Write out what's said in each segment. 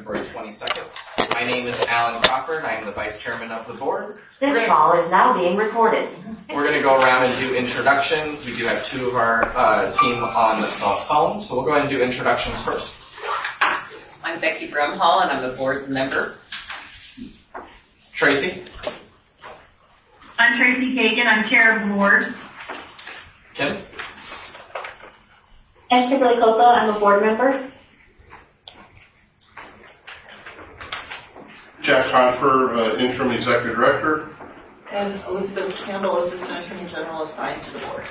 February 22nd. My name is Alan Crawford. I am the Vice Chairman of the board. This call is now being recorded. We're going to go around and do introductions. We do have two of our team on the phone, so we'll go ahead and do introductions first. I'm Becky Brumhall, and I'm a board member. Tracy. I'm Tracy Kagan. I'm chair of the board. Kim. I'm Kimberly Copa. I'm a board member. Jack Confer, interim executive director. And Elizabeth Campbell, assistant attorney general assigned to the board.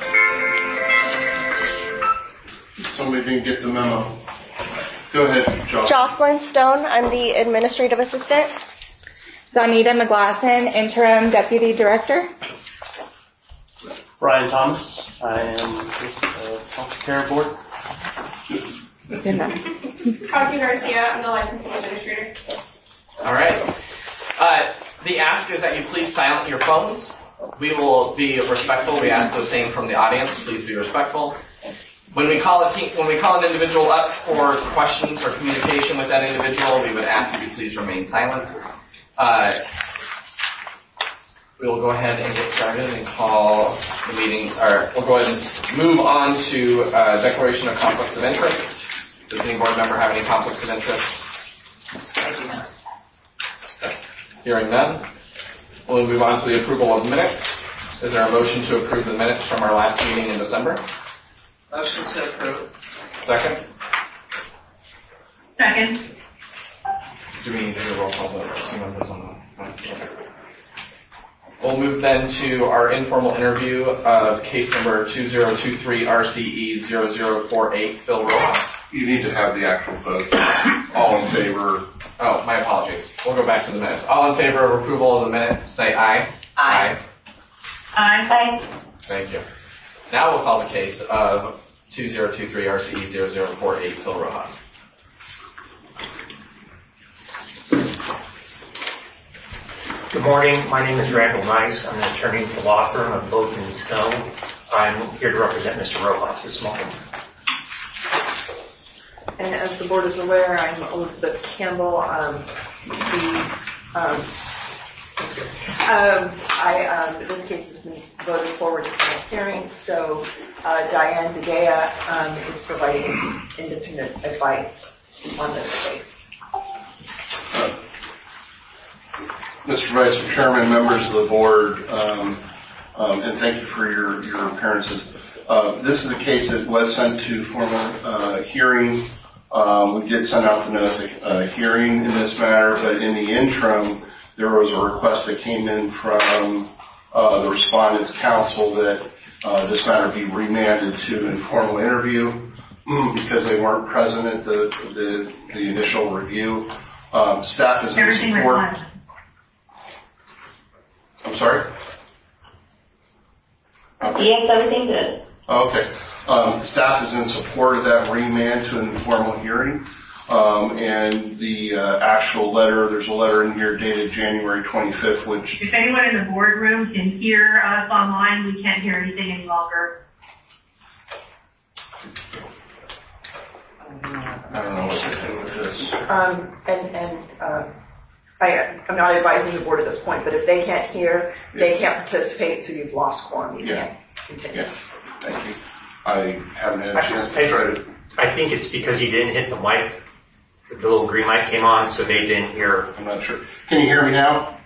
Somebody didn't get the memo. Go ahead, Jocelyn. Jocelyn Stone, I'm the administrative assistant. Donita McGlasson, interim deputy director. Brian Thomas, I am the care board. Kathy Garcia, I'm the licensing administrator. All right. The ask is that you please silence your phones. We will be respectful. We ask the same from the audience. Please be respectful. When we call an individual up for questions or communication with that individual, we would ask that you please remain silent. We will go ahead and get started and call the meeting, or we'll go ahead and move on to declaration of conflicts of interest. Does any board member have any conflicts of interest? I do not. Hearing none, we'll move on to the approval of minutes. Is there a motion to approve the minutes from our last meeting in December? Motion to approve. Second? Second. Do we need to do a roll call vote? Two members on that. Okay. We'll move then to our informal interview of case number 2023 RCE 0048, Phil Rojas. You need to have the actual vote. All in favor. Oh, my apologies. We'll go back to the minutes. All in favor of approval of the minutes, say aye. Aye. Aye. Thank you. Now we'll call the case of 2023 RCE 0048, Phil Rojas. Good morning. My name is Randall Nice. I'm an attorney at the law firm of Bogan and Stone. I'm here to represent Mr. Rojas this morning. And as the board is aware, I'm Elizabeth Campbell. This case has been voted forward to final hearing, so Diane DeGea is providing independent advice on this case. Mr. Vice Chairman, members of the board, and thank you for your appearances. This is a case that was sent to formal hearing. We did send out the notice of hearing in this matter, but in the interim, there was a request that came in from the respondent's counsel that this matter be remanded to informal interview because they weren't present at the initial review. Staff is in support. I'm sorry? Okay. Yes, everything good. Okay. Staff is in support of that remand to an informal hearing. And the actual letter, there's a letter in here dated January 25th, which... If anyone in the boardroom can hear us online, we can't hear anything any longer. I don't know what to do with this. I'm not advising the board at this point, but if they can't hear, they can't participate, so you've lost quorum. You can't continue. Yeah. Thank you. I haven't had a chance to try to... I think it's because you didn't hit the mic. The little green light came on, so they didn't hear. I'm not sure. Can you hear me now?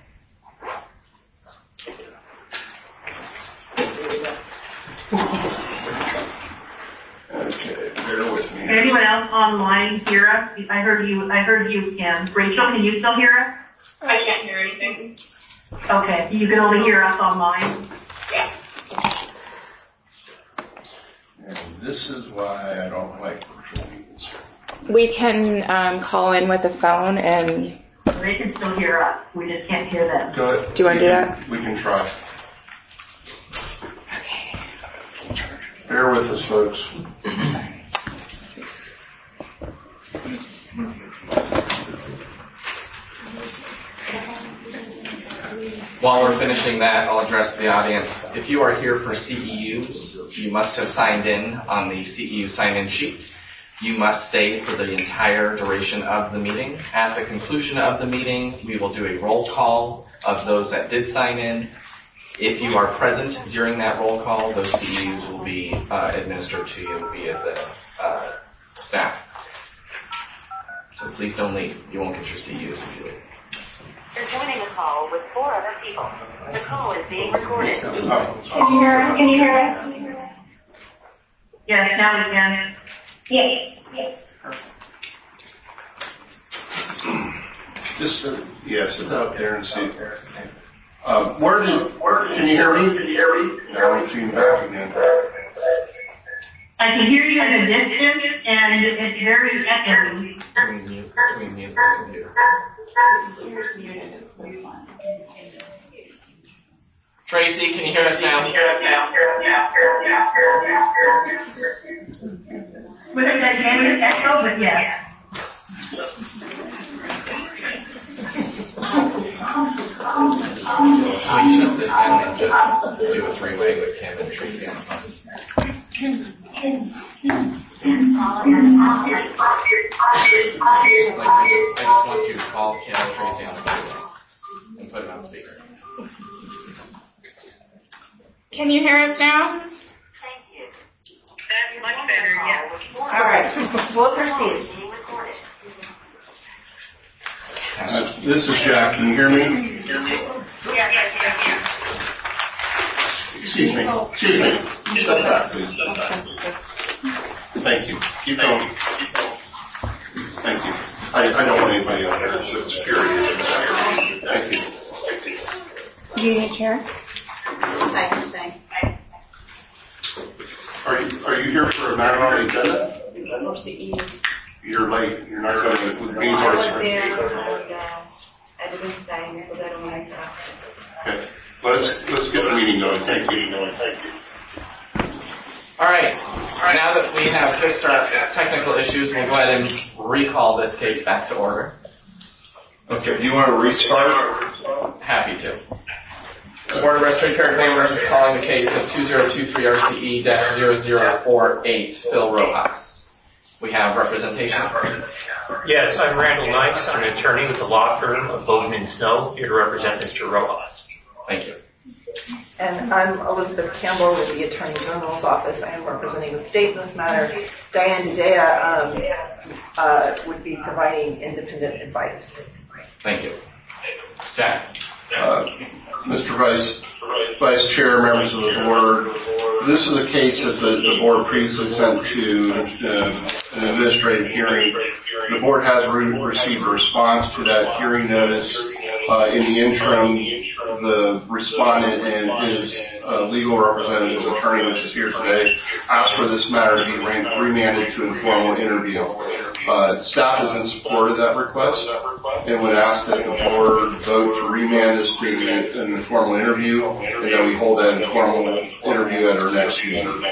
Okay, bear with me. Can anyone else online hear us? I heard you, Kim. Rachel, can you still hear us? I can't hear anything. Okay, you can only hear us online? Yeah. And this is why I don't like virtual meetings. We can call in with a phone and... They can still hear us. We just can't hear them. Go ahead. Do you want to do that? We can try. Okay. Bear with us, folks. While we're finishing that, I'll address the audience. If you are here for CEUs, you must have signed in on the CEU sign-in sheet. You must stay for the entire duration of the meeting. At the conclusion of the meeting, we will do a roll call of those that did sign in. If you are present during that roll call, those CEUs will be administered to you via the staff. So please don't leave. You won't get your CEUs if you leave. You're joining a call with 4 other people. The call is being recorded. Can you hear us? Can you hear us? Yes, now we can. Yes. Just, sit out there and see. Can you hear me? I don't see you back again. I can hear you at a distance, and it's very echoey. Can we mute the computer? Tracy, can you hear us now? With a gigantic echo, but yes. Can we shut this down and just do a three-way with Kim and Tracy on the phone? I just want you to call Kim and Tracy on the phone and put it on speaker. Can you hear us now? Thank you. That's much better, yes. All right, we'll proceed. Being recorded. This is Jack. Can you hear me? Excuse me. Step back, please. Thank you. Keep going. Thank you. I don't want anybody out there. It's a security issue. Thank you. Do you need a chair? Same. Are you here for a matter on the agenda? You're late. You're not going to with me. I was there, and I didn't sign for that one. Okay. Let's get the meeting going. Thank you. All right. Now that we have fixed our technical issues, we'll go ahead and recall this case back to order. Okay. Do you want to restart? Happy to. The Board of Registered Care Examiners is calling the case of 2023 RCE-0048, Phil Rojas. We have representation. Yes, I'm Randall Nice. I'm an attorney with the law firm of Bozeman Snow, here to represent Mr. Rojas. Thank you. And I'm Elizabeth Campbell with the Attorney General's Office. I am representing the state in this matter. Diane Dedea would be providing independent advice. Thank you. Jack? Mr. Vice Chair, members of the board, this is a case that the board previously sent to an administrative hearing. The board has received a response to that hearing notice. In the interim, the respondent and his legal representative, his attorney, which is here today, asked for this matter to be remanded to informal interview. Staff is in support of that request and would ask that the board vote to remand this to an informal interview, and that we hold that informal interview at our next meeting.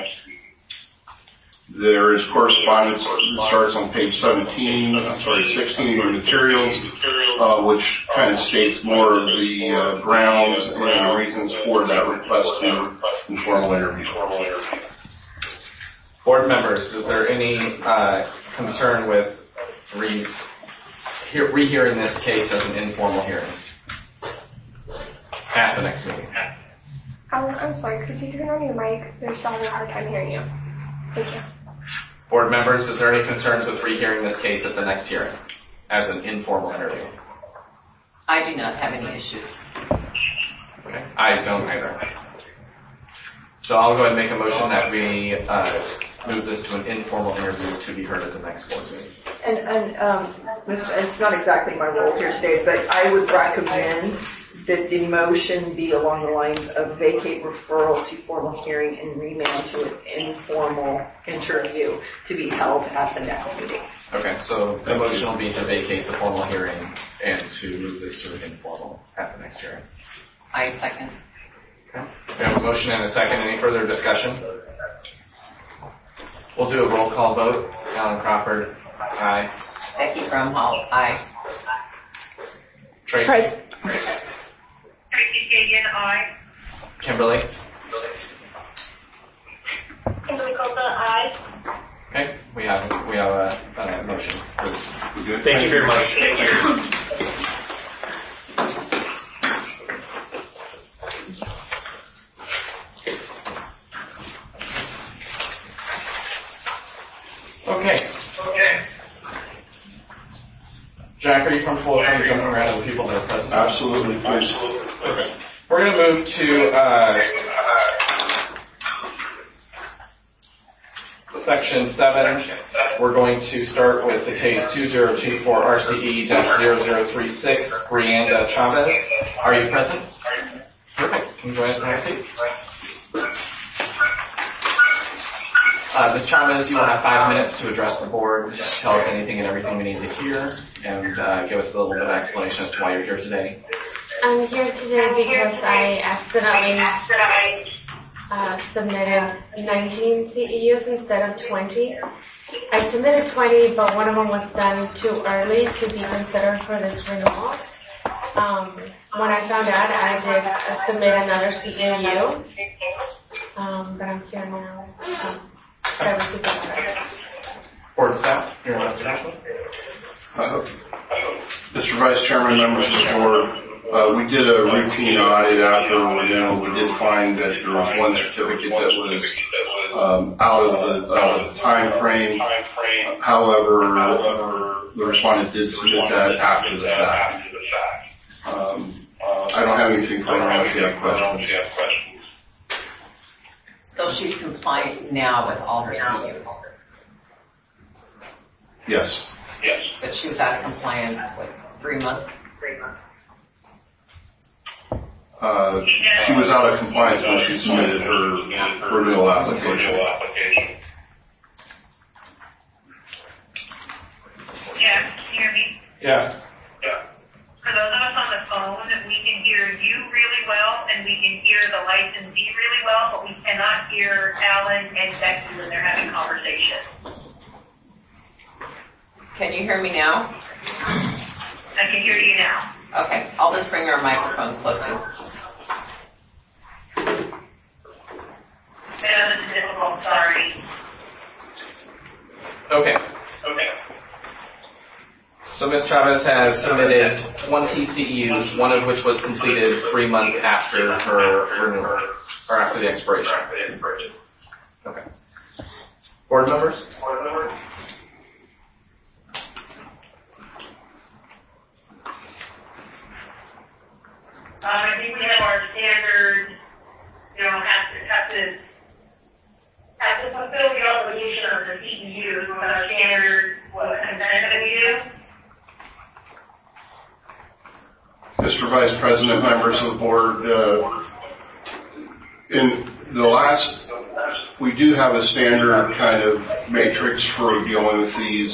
There is correspondence that starts on page 16 of your materials, which kind of states more of the grounds and the reasons for that request to informal interview. Board members, is there any concern with rehearing this case as an informal hearing at the next meeting? I'm sorry, could you turn on your mic? They're still having a hard time hearing you. Thank you. Board members, is there any concerns with rehearing this case at the next hearing as an informal interview? I do not have any issues. Okay, I don't either. So I'll go ahead and make a motion that we move this to an informal interview to be heard at the next board meeting. And it's not exactly my role here today, but I would recommend that the motion be along the lines of vacate referral to formal hearing and remand to an informal interview to be held at the next meeting. Okay, so the motion will be to vacate the formal hearing and to move this to an informal at the next hearing. I second. Okay. We have a motion and a second. Any further discussion? We'll do a roll call vote. Alan Crawford, aye. Becky Brumhall, aye. Tracy? Tracy Kagan, aye. Kimberly? Kimberly Costa, aye. Okay. We have a motion. Thank you very much. Thank you. Okay. Jack, are you comfortable with me jumping around to the people that are present? Absolutely, please. Okay. We're going to move to Section 7. We're going to start with the case 2024 RCE-0036, Brianda Chavez. Are you present? Perfect. Can you join us in our seat? Ms. Chavez, you will have 5 minutes to address the board, tell us anything and everything we need to hear, and give us a little bit of explanation as to why you're here today. I'm here today because I accidentally submitted 19 CEUs instead of 20. I submitted 20, but one of them was done too early to be considered for this renewal. When I found out, I did submit another CEU, but I'm here now. I received a letter. Board staff, your investigation. Mr. Vice Chairman, members of the board, we did a routine audit after renewal. We did find that there was one certificate that was out of the time frame. However, the respondent did submit that after the fact. I don't have anything further unless you have questions. So she's compliant now with all her CEUs? Yes. But she was out of compliance with 3 months? She was out of compliance when she submitted her renewal application. Yes, can you hear me? Yes. For those of us on the phone, we can hear you really well, and we can hear the licensee really well, but we cannot hear Alan and Becky when they're having conversation. Can you hear me now? I can hear you now. Okay, I'll just bring our microphone closer. This is difficult, sorry. Okay. So Ms. Chavez has submitted 20 CEUs, one of which was completed 3 months after her renewal, or after the expiration. Okay. Board members? I think we have our standard, have to fulfill the obligation of the CEU, but our standard, consent that we do. Mr. Vice President, members of the board, in the last, we do have a standard kind of matrix for dealing with these.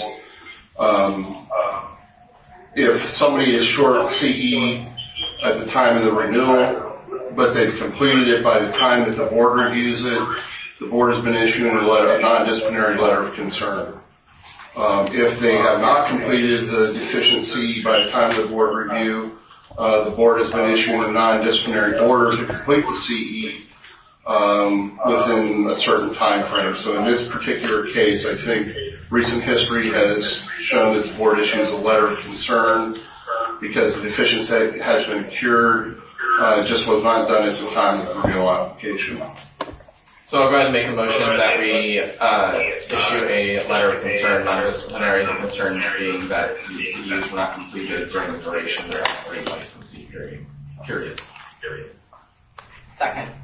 If somebody is short CE at the time of the renewal, but they've completed it by the time that the board reviews it, the board has been issuing a non-disciplinary letter of concern. If they have not completed the deficiency by the time of the board review, the board has been issuing a non-disciplinary order to complete the CE within a certain time frame. So in this particular case, I think recent history has shown that the board issues a letter of concern because the deficiency has been cured, just was not done at the time of the renewal application. So I'll go ahead and make a motion that we issue a letter of concern, non-disciplinary, the concern being that the CEUs were not completed during the duration of the licensee period. Second.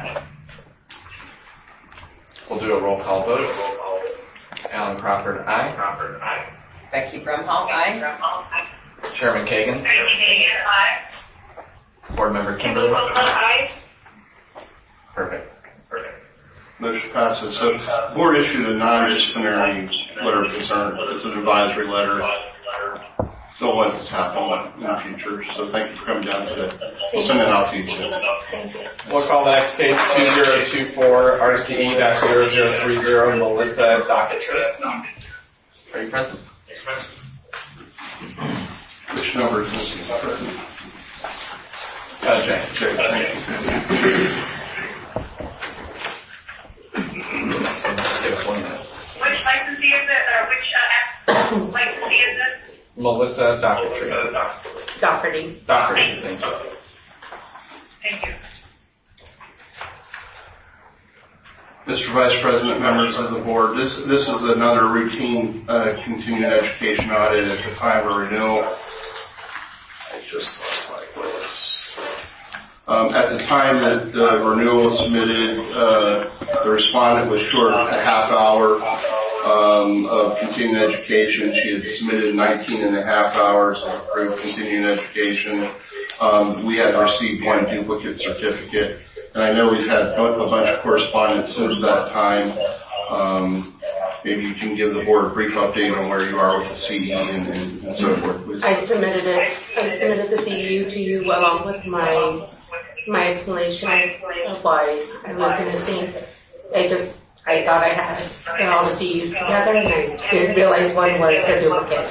We'll do a roll call vote. Alan Crawford, aye. Becky Brumhall, aye. Chairman Kagan. Aye. Board member Kimberly. Aye. Perfect. Motion passes. So the board issued a non-disciplinary letter of concern. It's an advisory letter. Don't let this happen in the future. So thank you for coming down today. We'll send it out to you soon. Thank you. We'll call the next case 2024 RCE-0030 Melissa Docketry. Are you present? Which number is this? Jay. Jay, thank you. So just give us 1 minute. Which licensee is this? Melissa Doherty. Doherty. Doherty, thank you. Thank you. Mr. Vice President, members of the board, this is another routine continuing education audit at the time of renewal. I just lost my place. At the time that the renewal was submitted, the respondent was short a half hour of continuing education. She had submitted 19 and a half hours of approved continuing education. We had received one duplicate certificate. And I know we've had a bunch of correspondence since that time. Maybe you can give the board a brief update on where you are with the CE and so forth, please. I submitted the CEU to you along with my explanation of why I was missing. I thought I had all the CEUs together, and I didn't realize one was a duplicate.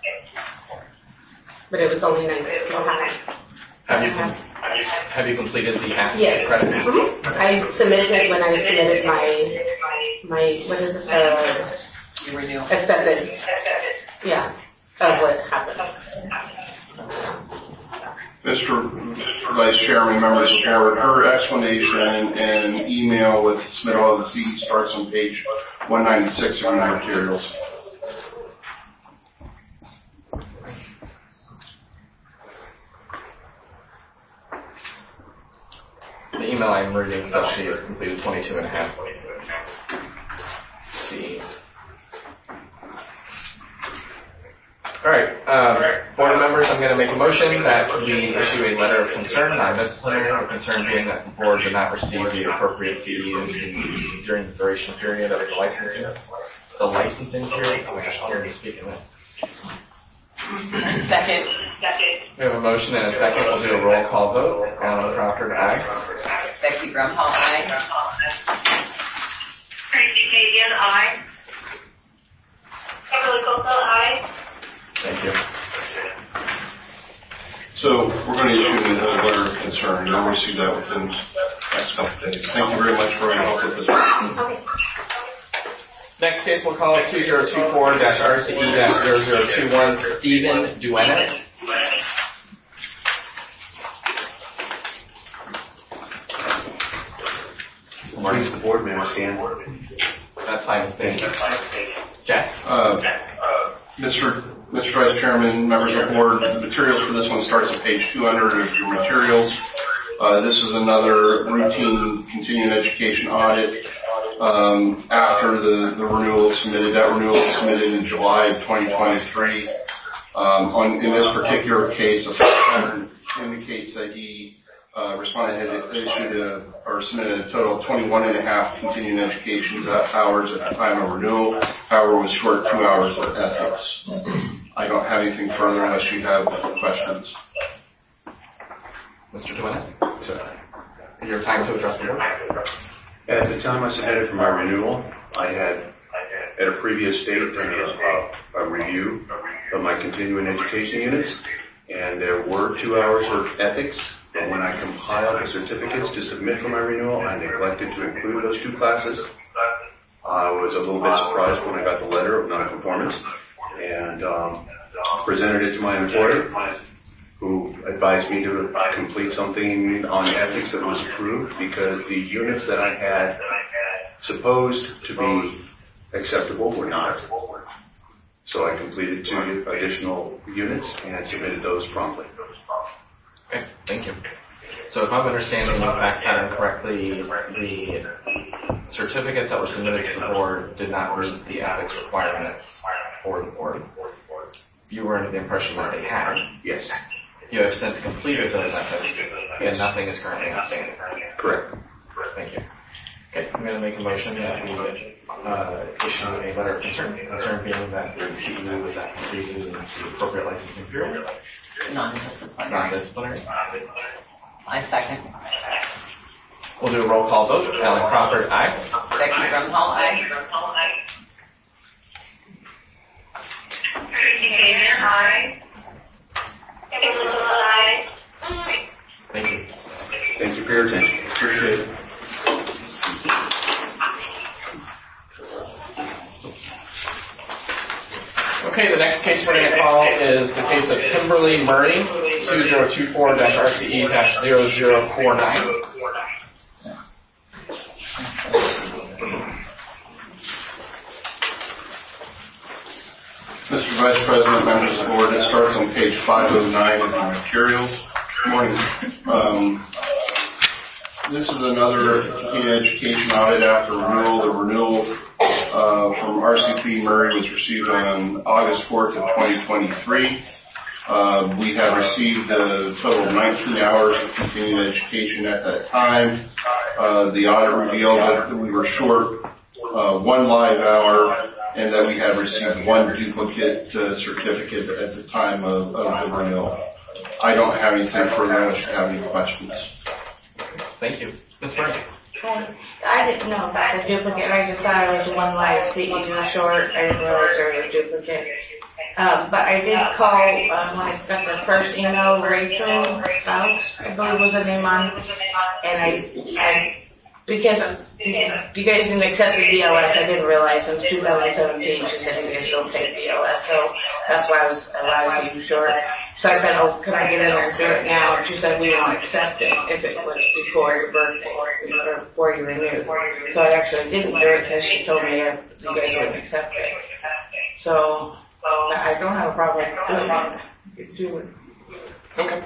But it was only 19 and a half. Have you completed the app? Yes. Credit? Mm-hmm. I submitted it when I submitted my what is it? Your renewal. Acceptance. Yeah, of what happened. Mr. Vice Chairman, members of the board, her explanation and email with submittal of the CE starts on page 196 of your materials. The email I'm reading says she has completed 22 and a half. See. All right, board members, I'm going to make a motion that we issue a letter of concern, non-disciplinary, the concern being that the board did not receive the appropriate CEUs during the duration period of the licensing period. Oh my gosh, I'll hear you speaking this. Second. We have a motion and a second. We'll do a roll call vote. Alan Crawford, aye. Becky Brumhall, aye. Tracy Kagan, aye. Kimberly Coastal, aye. Thank you. So we're going to issue a letter of concern. You'll receive that within the next couple of days. Thank you very much for your help with this. Okay. Next case we'll call 2024-RCE-0021, Stephen Duenas. Good morning to the board. May I stand? That's fine. Thank you. Jack? Mr. Vice Chairman, members of the board, the materials for this one starts at page 200 of your materials. This is another routine continuing education audit. After the renewal is submitted, that renewal is submitted in July of 2023. In this particular case, a fact pattern indicates that he responded had issued or submitted a total of 21 and a half continuing education hours at the time of renewal. However, was short 2 hours of ethics. I don't have anything further unless you have questions. Mr. Duenas, your time to address the board. At the time I submitted for my renewal, I had, at a previous date, done a review of my continuing education units, and there were 2 hours of ethics, but when I compiled the certificates to submit for my renewal, I neglected to include those 2 classes. I was a little bit surprised when I got the letter of non-conformance, and presented it to my employer, who advised me to complete something on ethics that was approved, because the units that I had supposed to be acceptable were not. So I completed 2 additional units and submitted those promptly. Okay, thank you. So if I'm understanding the fact pattern correctly, the certificates that were submitted to the board did not meet the ethics requirements for the board. You were under the impression that they had. Yes. You have since completed those ethics, and nothing is currently outstanding. Correct. Thank you. Okay, I'm going to make a motion that we issue a letter of concern being that the CEU was not completed in the appropriate licensing period. Non-disciplinary. I second. We'll do a roll call vote. Alan Crawford, aye. Becky Brumhall, aye. Tracy Kagan, aye. Kimberly Coastal, aye. Thank you. Thank you for your attention. Appreciate it. Okay. Okay, the next case we're going to call is the case of Kimberly Murray, 2024-RCE-0049. Mr. Vice President, members of the board, this starts on page 509 of the materials. Good morning. This is another continuing education audit after renewal. The renewal from RCP Murray was received on August 4th of 2023. We have received a total of 19 hours of continuing education at that time. The audit revealed that we were short one live hour and that we had received one duplicate certificate at the time of the renewal. I don't have anything further unless you have any questions. Thank you. Ms. Murray. I didn't know about the duplicate. I just thought it was one live CEU short. I didn't realize there was a duplicate. But I did call when I got the first email, Rachel Faust, I believe was the name on, and I because you guys didn't accept the BLS, I didn't realize since 2017 she said you guys don't take BLS, so that's why I was allowed to use short. So I said, oh, can I get in there and do it now? And she said, we won't accept it if it was before your birthday or before you renewed. So I actually didn't do it because she told me you guys wouldn't accept it. So I don't have a problem doing it. Okay.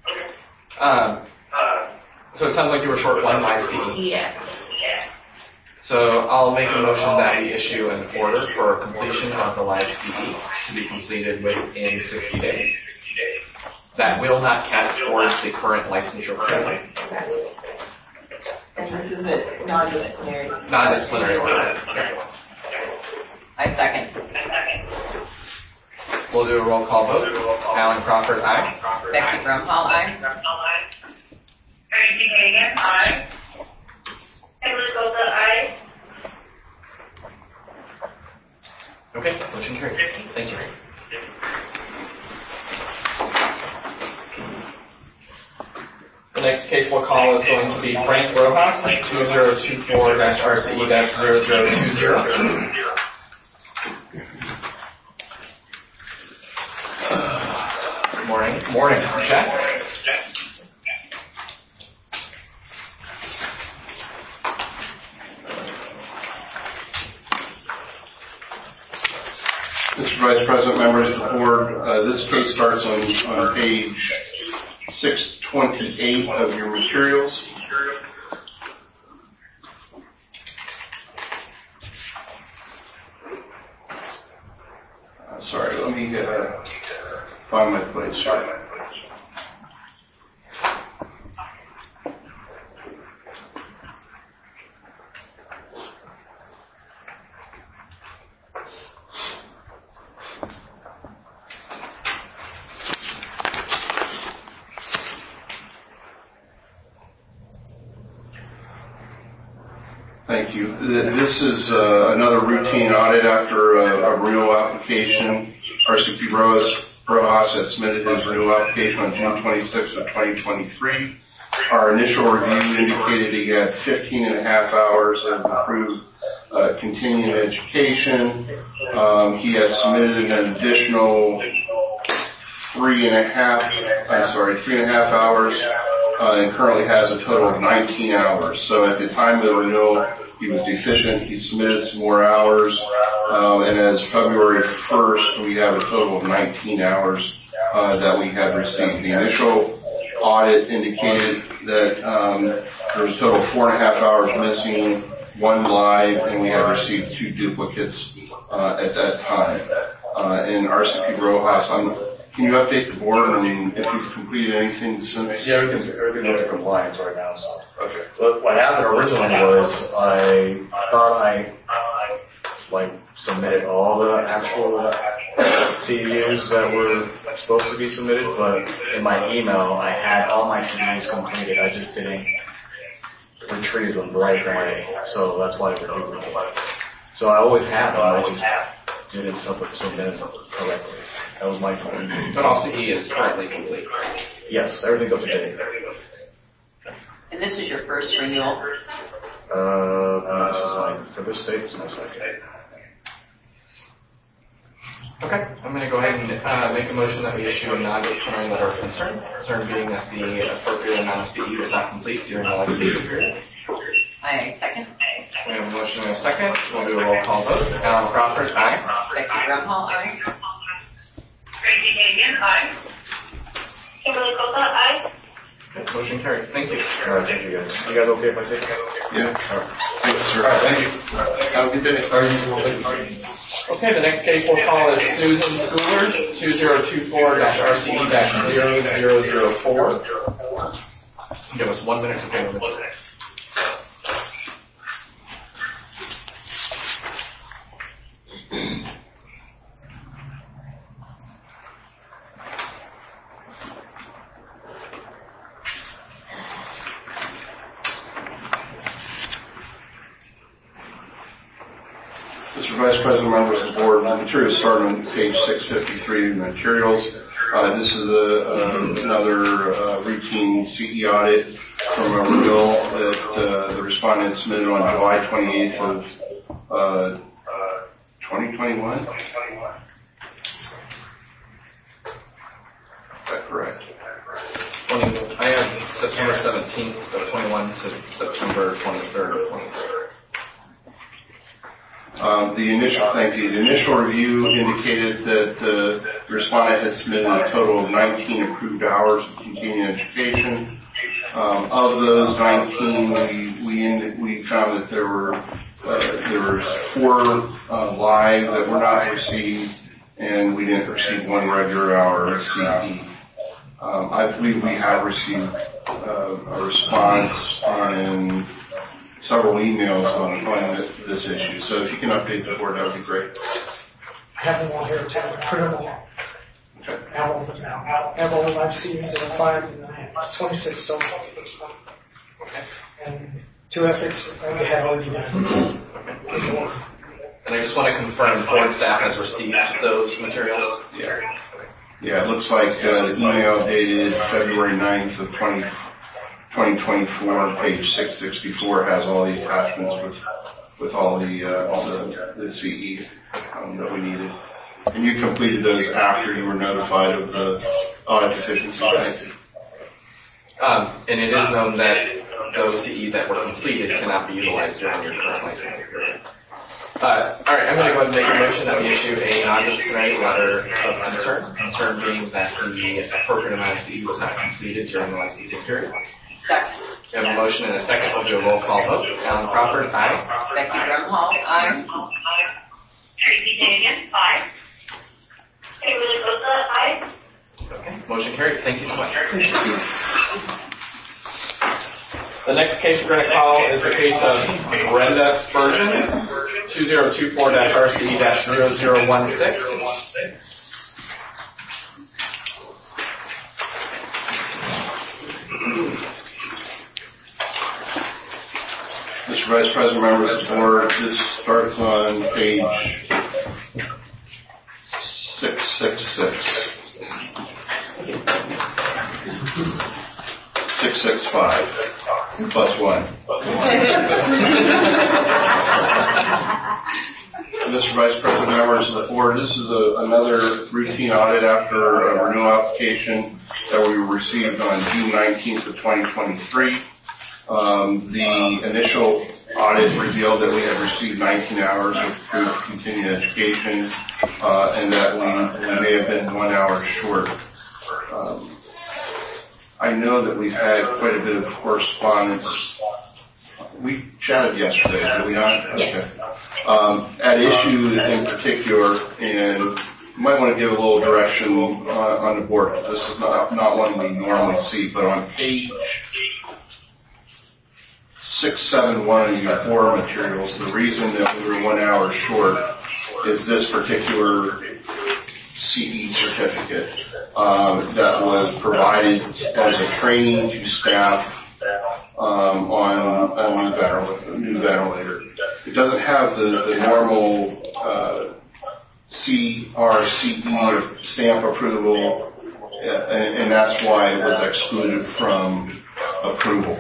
So it sounds like you were short one live CE. Yeah. So I'll make a motion that we issue an order for completion of the live CE to be completed within 60 days. That will not count towards the current licensure period. And this is a non-disciplinary. Non-disciplinary order. I second. We'll do a roll call vote. Alan Crawford, aye. Becky Brumhall, aye. Tracy Hagan, aye. Emily Golda, aye. Okay, motion carries. Thank you. The next case we'll call is going to be Frank Rojas, 2024-RCE-0020. Morning. Morning. Jack? Mr. Vice President, members of the board, this case starts on page 628 of your materials. Sorry, let me find my place here. Thank you. This is another routine audit after a renewal application. RCP Rojas has submitted his renewal application on June 26th of 2023. Our initial review indicated he had 15 and a half hours of approved continuing education. He has submitted an additional 3.5 hours and currently has a total of 19 hours. So at the time of the renewal, he was deficient. He submitted some more hours, and as February 1st, we have a total of 19 hours that we have received. The initial audit indicated that there was a total of 4.5 hours missing, one live, and we have received 2 duplicates at that time. And RCP Rojas, can you update the board on if you've completed anything since? Yeah, everything's up to compliance right now. So. Okay. But what happened originally was I thought I submitted all the actual CEUs that were supposed to be submitted, but in my email I had all my CEUs completed. I just didn't retrieve them right away, so that's why they were duplicated. So I always have them. I just didn't submit them correctly. That was my fault. But all CE is currently complete. Yes, everything's up to date. And this is your first renewal? This is for this state, this is my second. Okay, I'm going to go ahead and make a motion that we issue a non-disciplinary letter of concern. Concern being that the appropriate amount of CE was not complete during the licensing period. I second. We have a motion and a second. We'll do a roll call vote. Alan Crawford, aye. Becky Brumhall, aye. Tracy Hagan, aye. Kimberly Coca, aye. Okay, motion carries. Thank you. All right, thank you guys. You guys okay if I take it? Yeah. Thank you, sir. Thank you. Have a good day. Okay, the next case we'll call is Susan Schooler, 2024-RCE-0004. Give us 1 minute to take a minute. Mr. Vice President, members of the board, the materials start on page 653 of the materials. This is another routine CE audit from a renewal that the respondent submitted on July 28th of 2021. Is that correct? I have September 17th of 21 to September 23rd of 23. The initial review indicated that the respondent has submitted a total of 19 approved hours of continuing education. Of those 19, we found that there were 4 live that were not received, and we didn't receive 1 regular hour of CE. I believe we have received a response and several emails on this issue. So if you can update the board, that would be great. I have them all here too. Put them all. Okay. I have all of them now. I have all the live CEs that are 5, and I have 26 total. Okay. And 2 ethics I have already done. Okay. And I just want to confirm board staff has received those materials? Yeah. Yeah, it looks like email dated February 9th of 2024, page 664 has all the attachments with all the CE that we needed. And you completed those after you were notified of the audit deficiency. Yes. And it is known that those CE that were completed cannot be utilized during your current licensing period. All right, I'm going to go ahead and make a motion that we issue a non-disciplinary letter of concern. Concern being that the appropriate amount of CE was not completed during the licensing period. Second. We have a motion and a second. We'll do a roll call vote. Alan Crawford, aye. Becky Brumhall, aye. Tracy Hagan, aye. Kimberly Coca, aye. Okay, motion carries. Thank you so much. Thank you. The next case we're going to call is the case of Brenda Spurgeon, 2024-RCE-0016. Mr. Vice President, members of the board, this starts on page 666. 665 plus 1. Mr. Vice President, members of the board, this is another routine audit after a renewal application that we received on June 19th of 2023. The initial audit revealed that we had received 19 hours of approved continuing education, and that we may have been 1 hour short. I know that we've had quite a bit of correspondence. We chatted yesterday, did we not? Yes. Okay. At issue in particular, and you might want to give a little direction on the board, because this is not one we normally see, but on page 671 of your board materials, the reason that we were 1 hour short is this particular CE certificate that was provided as a training to staff on a new ventilator. It doesn't have the normal CRCE stamp approval, and that's why it was excluded from approval.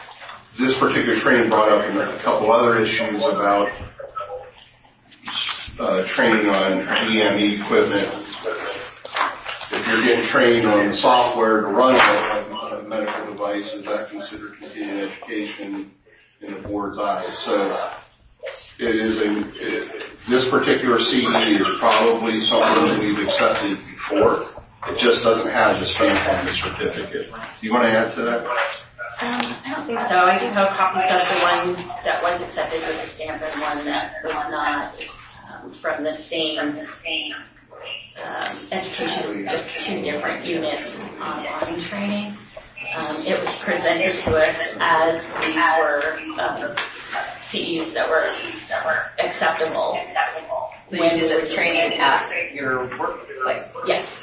This particular training brought up a couple other issues about training on EME equipment. If you're getting trained on the software to run a medical device, is that considered continuing education in the board's eyes? So it is this particular CE is probably something that we've accepted before. It just doesn't have the stamp on the certificate. Do you want to add to that? I don't think so. I do have copies of the one that was accepted with the stamp and one that was not from the same education, just two different units online training. It was presented to us as these were CEUs that were acceptable. So you did this training at your workplace? Yes.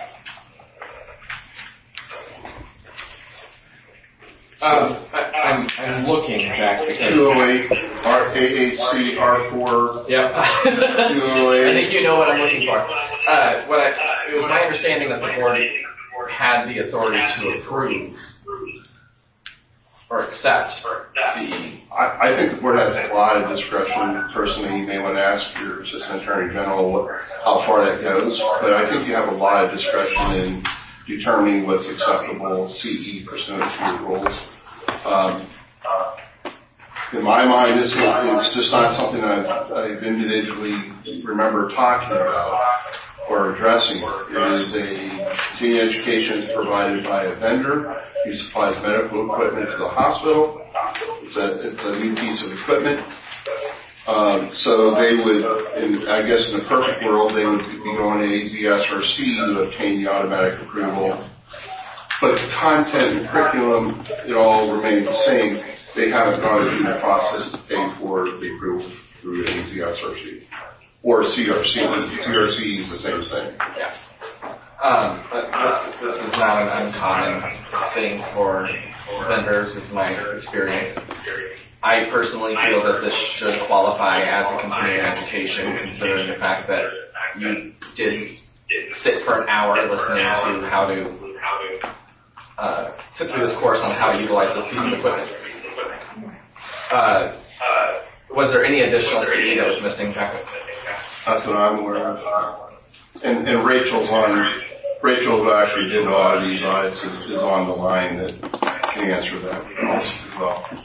I'm looking, Jack. 208, AHC, R4. Yep. 208. I think you know what I'm looking for. It was my understanding that the board had the authority to approve or accept CE. I think the board has a lot of discretion. Personally, you may want to ask your assistant attorney general how far that goes, but I think you have a lot of discretion in determining what's acceptable CE pursuant to your rules. In my mind, it's just not something I've individually remember talking about or addressing. It is a continuing education provided by a vendor who supplies medical equipment to the hospital. It's a new piece of equipment. So they would, I guess in a perfect world, they would be going to AZSRC to obtain the automatic approval. But the content and curriculum, it all remains the same. They haven't gone through the process to pay for the approval through AZSRC. Or CRC. CRC is the same thing. Yeah. This is not an uncommon thing for vendors, is my experience. I personally feel that this should qualify as a continuing education, considering the fact that you did sit for an hour listening to how to sit through this course on how to utilize this piece of equipment. Was there any additional CE that was missing, Jack? Not that I'm aware of. And Rachel, who actually did a lot of these audits, is on the line that can answer that also as well.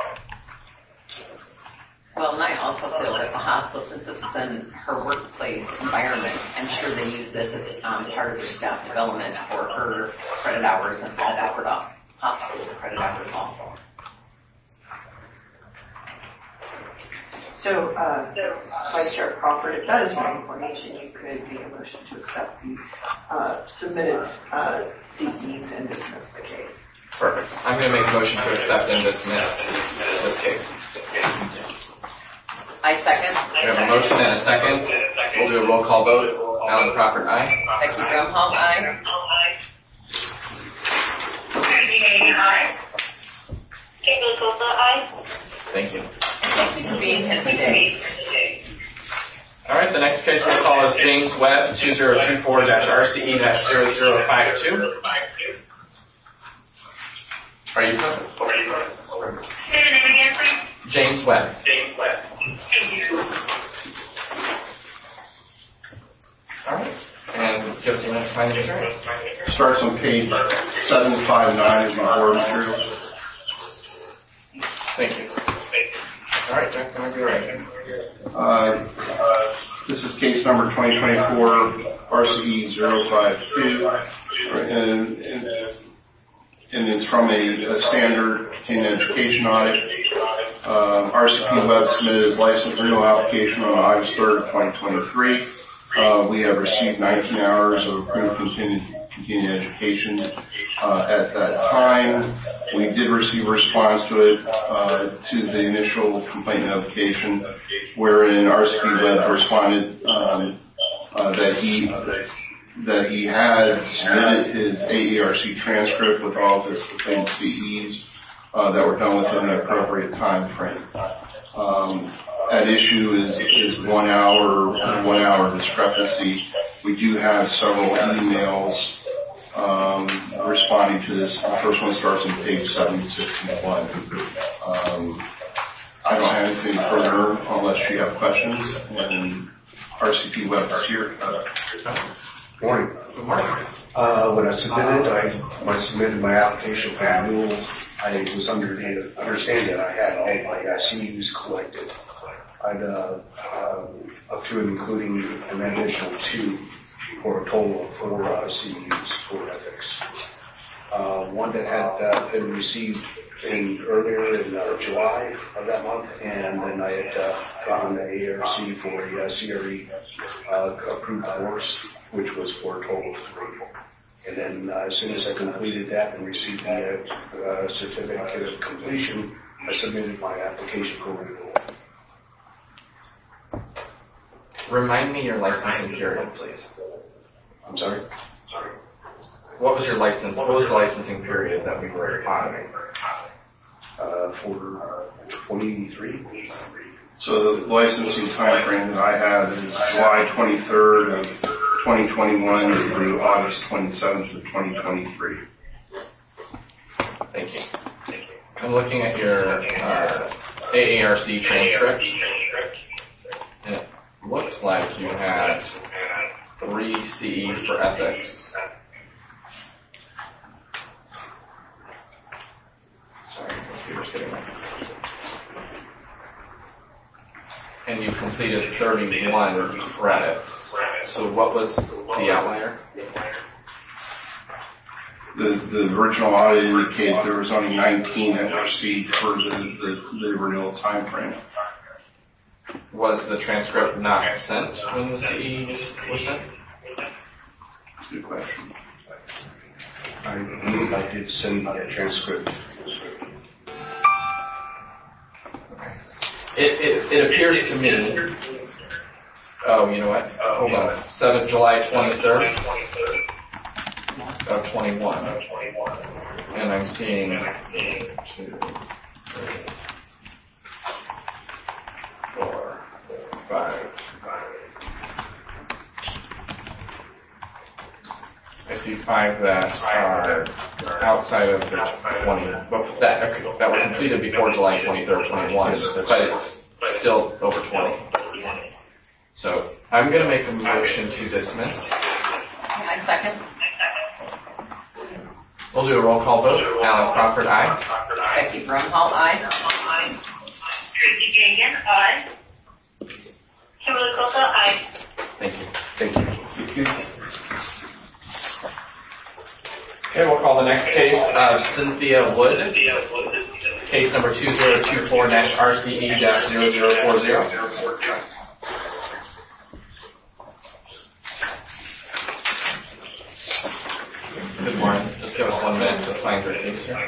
Well, and I also feel that the hospital, since this was in her workplace environment, I'm sure they use this as part of their staff development for her credit hours and also for the hospital credit hours also. So, Vice Chair Crawford, if that is more information, you could make a motion to accept the submitted CEs and dismiss the case. Perfect. I'm going to make a motion to accept and dismiss this case. I second. We have a motion and a second. We'll do a roll call vote. Alan Crawford, aye. Becky Brumhall, aye. Aye. Kimberly Costa, aye. Thank you. Thank you for being here today. All right, the next case we'll call is James Webb, 2024-RCE-0052. Are you present? Say the name again, please. James Webb. Thank you. All right. And give us a minute to find the materials. Starts on page 759 of your board materials. Thank you. All right, Jack, whenever you're ready. This is case number 2024 RCE 052, and it's from a standard continuing education audit. RCP Webb submitted his license renewal application on August 3rd, 2023. We have received 19 hours of approved continuing education at that time. We did receive a response to it, to the initial complaint notification, wherein RCP Webb responded that he had submitted his AERC transcript with all of his complaint CEs that were done within an appropriate time frame. At issue is 1 hour discrepancy. We do have several emails responding to this. The first one starts on page 761. I don't have anything further unless you have questions. And RCP Web is here. Morning. Good morning. When I submitted my application for renewal, I was under the understanding that I had all my CEUs collected. I'd up to and including an additional 2 for a total of 4 CEUs for ethics. One that had been received earlier in July of that month, and then I had gone to ARC for a CRE approved course, which was for a total of 3. And then as soon as I completed that and received the certificate of completion, I submitted my application for renewal. Remind me your licensing period, please. I'm sorry? What was your license? What was the licensing period that we were auditing? For 23. So the licensing timeframe that I have is July 23rd of 2021 through August 27th of 2023. Thank you. I'm looking at your AARC transcript, and it looks like you had 3 CE for ethics. Sorry, computer's getting up. And you completed 31 credits. So what was the outlier? The original audit indicated there was only 19 that were received for the renewal time frame. Was the transcript not sent when the CE was sent? Good question. I believe I did send that transcript. It appears to me, oh, you know what? Hold on. July 23rd of 21. And I'm seeing 2, 3, 4, 5. I see 5 that are outside of the 20, that were completed before July 23rd, 21, but it's still over 20. So I'm going to make a motion to dismiss. Can I second? We'll do a roll call vote. Alan Crawford, aye. Becky Brumhall, aye. Tracy Jagan, aye. Kimberly Coca, aye. Thank you. Thank you. Okay, we'll call the next case of Cynthia Wood. Case number 2024-RCE-0040. Good morning. Just give us 1 minute to find your case here.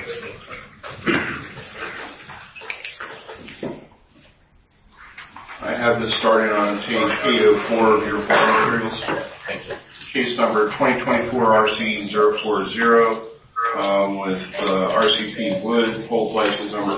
I have this starting on page 804 of your board materials. Thank you. Case number 2024-RCE-040 with RCP Wood, holds license number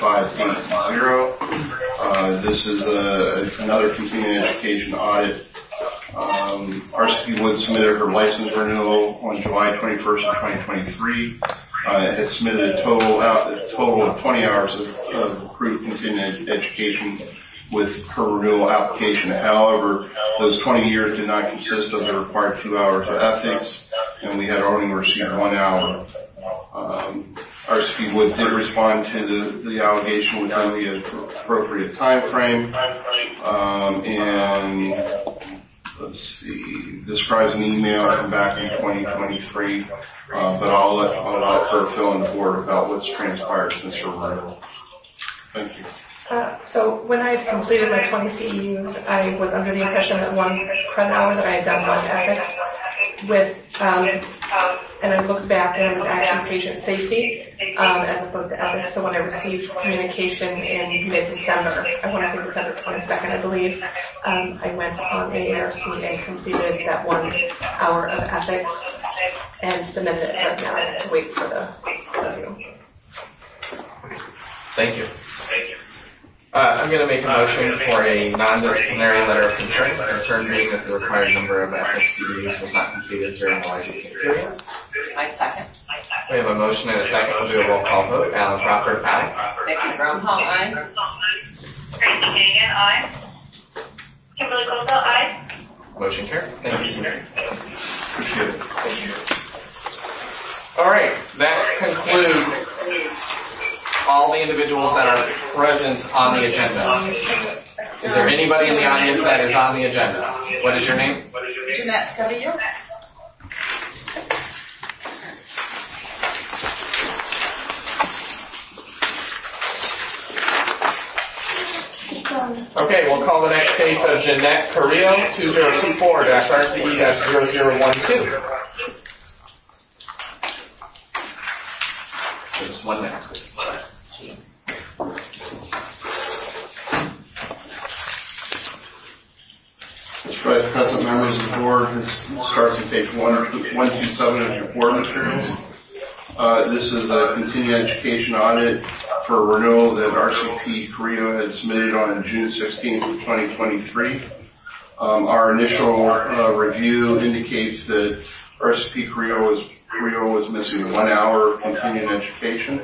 5580. This is another continuing education audit. RCP Wood submitted her license renewal on July 21st of 2023. Has submitted a total of 20 hours of approved continuing education with her renewal application. However, those 20 years did not consist of the required 2 hours of ethics, and we had only received 1 hour. RCP Wood did respond to the allegation within the appropriate time frame, and let's see, describes an email from back in 2023, but I'll let her fill in the board about what's transpired since her renewal. Thank you. So when I had completed my 20 CEUs, I was under the impression that 1 credit hour that I had done was ethics and I looked back and it was actually patient safety, as opposed to ethics. So when I received communication in mid-December, I want to say December 22nd, I believe, I went on AARC and completed that 1 hour of ethics and submitted it right now. I have to wait for the review. Thank you. I'm going to make a motion for a non-disciplinary letter of concern, the concern being that the required number of ethics CEUs was not completed during the licensing period. I second. We have a motion and a second. We'll do a roll call vote. Alan Crawford, aye. Becky Brumhall, aye. Tracy Jagan, aye. Kimberly Costa, aye. Motion carries. Thank you, Sue. Appreciate it. All right, that concludes all the individuals that are present on the agenda. Is there anybody in the audience that is on the agenda? What is your name? Jeanette Carrillo. Okay, we'll call the next case of Jeanette Carrillo, 2024-RCE-0012. Just 1 minute. Mr. Vice President, members of the board, this starts on page 127 of your board materials. This is a continuing education audit for renewal that RCP Carrillo had submitted on June 16th of 2023. Our initial review indicates that RCP Carrillo was missing 1 hour of continuing education.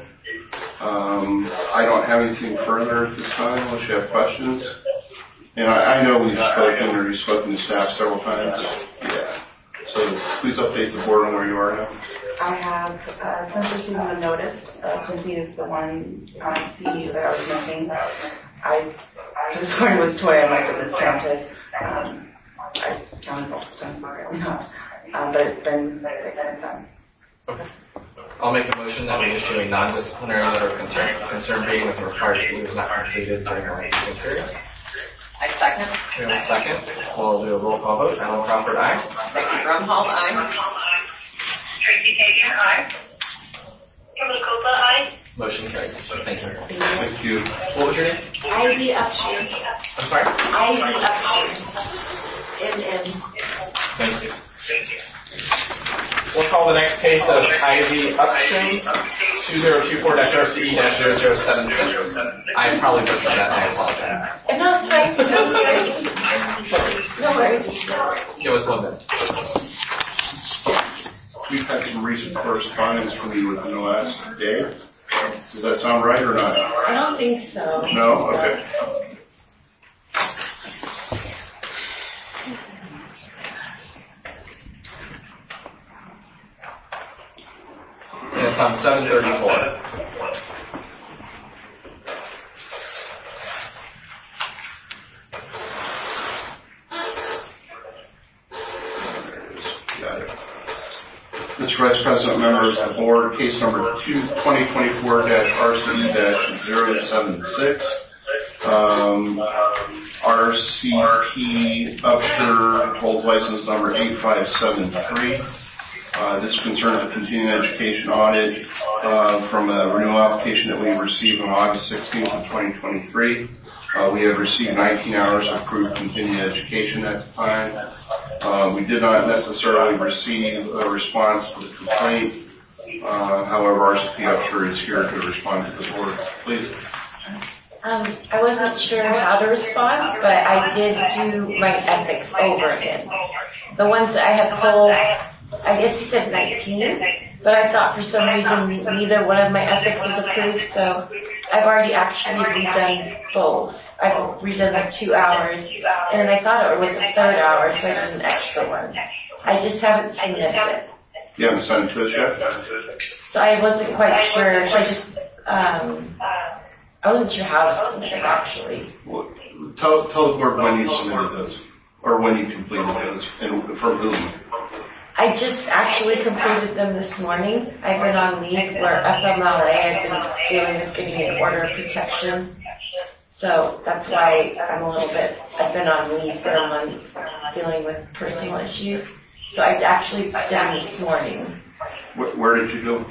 I don't have anything further at this time unless you have questions. And I know we've spoken or you've spoken to staff several times. Yeah. So please update the board on where you are now. I have, since receiving the notice, completed the one CEU that I was missing. I could have sworn it was 20. I must have miscounted. I counted multiple times, but really not. But it's been fixed since then. Okay. I'll make a motion that we issue a non-disciplinary letter of concern being that the required CEU was not completed during the licensing period. I second. We have a second. We'll do a roll call vote. Alan Crawford, aye. Becky Brumhold, aye. Tracy Kagan, aye. Kimberly Costa, aye. Motion carries. Thank you. Thank you. What was your name? Ivy Upshur. I'm sorry? Ivy Upshur. MN. Thank you. We'll call the next case of Ivy Upstream, 2024-RCE-0076. I probably butchered that, and I apologize. No, it's fine. No worries. Give us 1 minute. We've had some recent correspondence from you within the last day. Does that sound right or not? I don't think so. No? Okay. And it's on 734. Got it. Mr. Vice President, members of the board, case number 2024-RCE-076. RCP Upshur holds license number 8573. This concerns a continuing education audit from a renewal application that we received on August 16th of 2023. We had received 19 hours of approved continuing education at the time. We did not necessarily receive a response to the complaint. However, RCP Upshur is here to respond to the board. Please. I wasn't sure how to respond, but I did do my ethics over again. The ones that I had pulled, I guess he said 19, but I thought for some reason neither one of my ethics was approved, so I've already actually redone those. I've redone like 2 hours, and then I thought it was a third hour, so I did an extra one. I just haven't submitted it. You haven't sent it to us yet? So I wasn't quite sure. So I just, I wasn't sure how to submit it actually. Well, tell the board when you submitted those, or when you completed those, and from whom. I just actually completed them this morning. I've been on leave where FMLA, I've been dealing with getting an order of protection. So that's why I've been on leave for a month dealing with personal issues. So I actually did them this morning. Where did you go?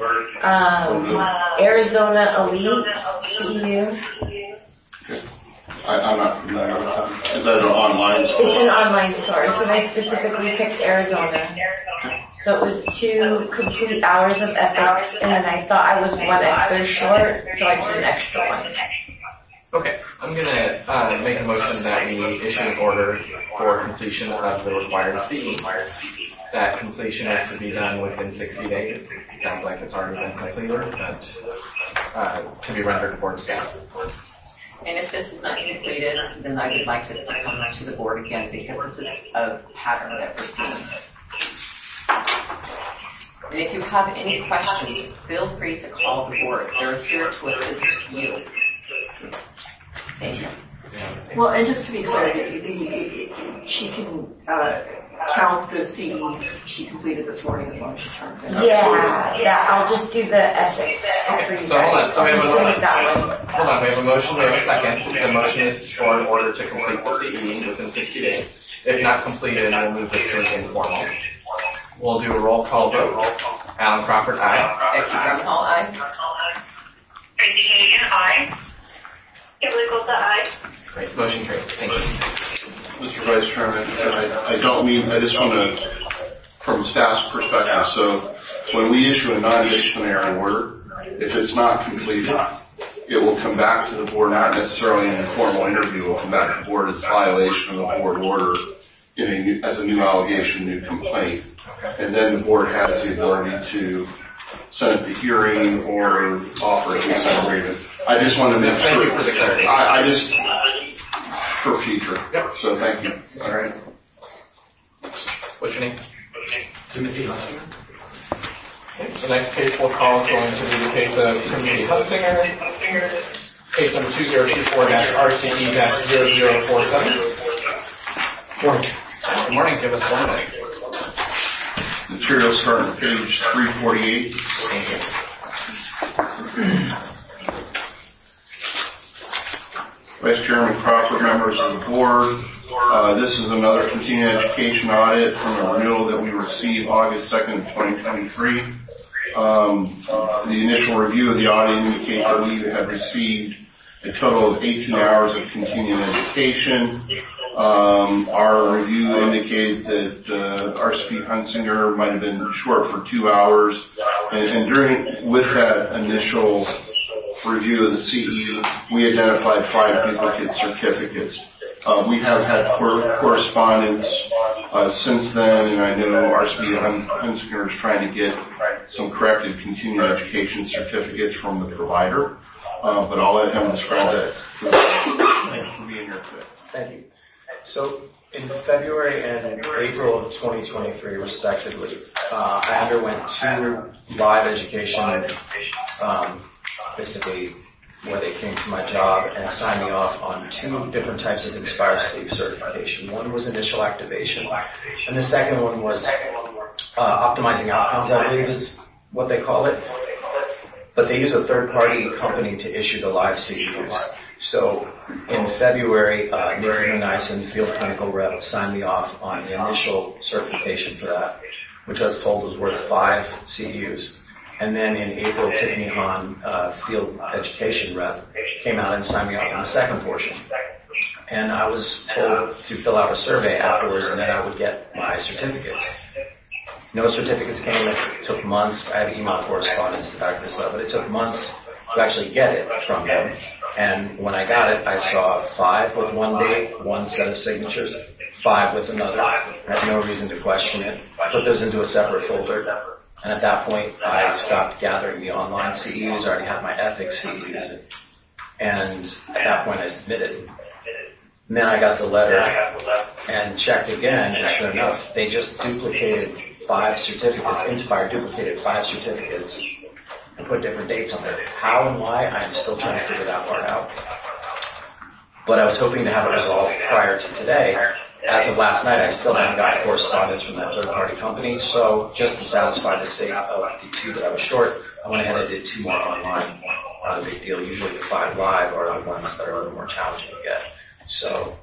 Arizona Elite CEU. Okay. I'm not familiar with them. Is that an online source? It's an online source, and I specifically picked Arizona. So it was 2 complete hours of ethics, and then I thought I was 1 extra short, so I did an extra one. Okay, I'm going to make a motion that we issue an order for completion of the required CE. That completion is to be done within 60 days. It sounds like it's already been completed, but to be rendered to board staff. And if this is not completed, then I would like this to come to the board again because this is a pattern that we're seeing. And if you have any questions, feel free to call the board. They're here to assist you. Thank you. Well, and just to be clear, she can count the CEs she completed this morning as long as she turns in. Yeah, I'll just do the ethics. So hold on, so we have a motion, we have a second. The motion is for an order to complete the CE within 60 days. If not completed, we'll move this to an informal. We'll do a roll call vote. Alan Crawford, aye. Becky Drumhall, aye. Tracy Hagan, aye. Kimberly Colta, aye. Great, motion carries. Thank you. Mr. Vice Chairman, I just want to, from staff's perspective, so when we issue a non-disciplinary order, if it's not completed, it will come back to the board, not necessarily in an informal interview, it will come back to the board as violation of the board order as a new allegation, new complaint. And then the board has the ability to send it to hearing or offer a consent agreement. I just want to make sure. Thank you for the clarity. I just, for future. Yep. So thank you. All right. What's your name? Timothy Hunsinger. Okay. The next case we'll call is going to be the case of Timothy Hunsinger. Case number 2024-RCE-0047. Morning. Good morning. Give us 1 minute. Materials start on page 348. Thank you. Vice Chairman Crawford, members of the board, this is another continuing education audit from a renewal that we received August 2nd, 2023. The initial review of the audit indicates that we have received a total of 18 hours of continuing education. Our review indicated that RCP Hunsinger might have been short for 2 hours, and with that initial review of the CE, we identified 5 duplicate certificates. We have had correspondence since then, and I know RCP Hunsinger is trying to get some corrected continuing education certificates from the provider, but I'll let him describe that. Thanks for being here today. Thank you. So in February and April of 2023, respectively, I underwent 2 live education, basically where they came to my job and signed me off on 2 different types of Inspire Sleep certification. One was initial activation, and the second one was optimizing outcomes, I believe is what they call it. But they use a third-party company to issue the live CEUs. So in February, Nikki Nyson, field clinical rep, signed me off on the initial certification for that, which I was told was worth 5 CEUs. And then in April, Tiffany Hahn, field education rep, came out and signed me off on the second portion. And I was told to fill out a survey afterwards, and then I would get my certificates. No certificates came. It took months. I have email correspondence to back this up, but it took months to actually get it from them. And when I got it, I saw 5 with one date, 1 set of signatures, 5 with another. I had no reason to question it. I put those into a separate folder. And at that point, I stopped gathering the online CEUs. I already had my ethics CEUs. And at that point, I submitted. And then I got the letter and checked again, and sure enough, they just duplicated 5 certificates. Inspire duplicated 5 certificates and put different dates on there. How and why, I'm still trying to figure that part out. But I was hoping to have it resolved prior to today. As of last night, I still haven't got correspondence from that third-party company, so just to satisfy the sake of the 2 that I was short, I went ahead and did 2 more online. Not a big deal. Usually the 5 live are the ones that are a little more challenging to get. So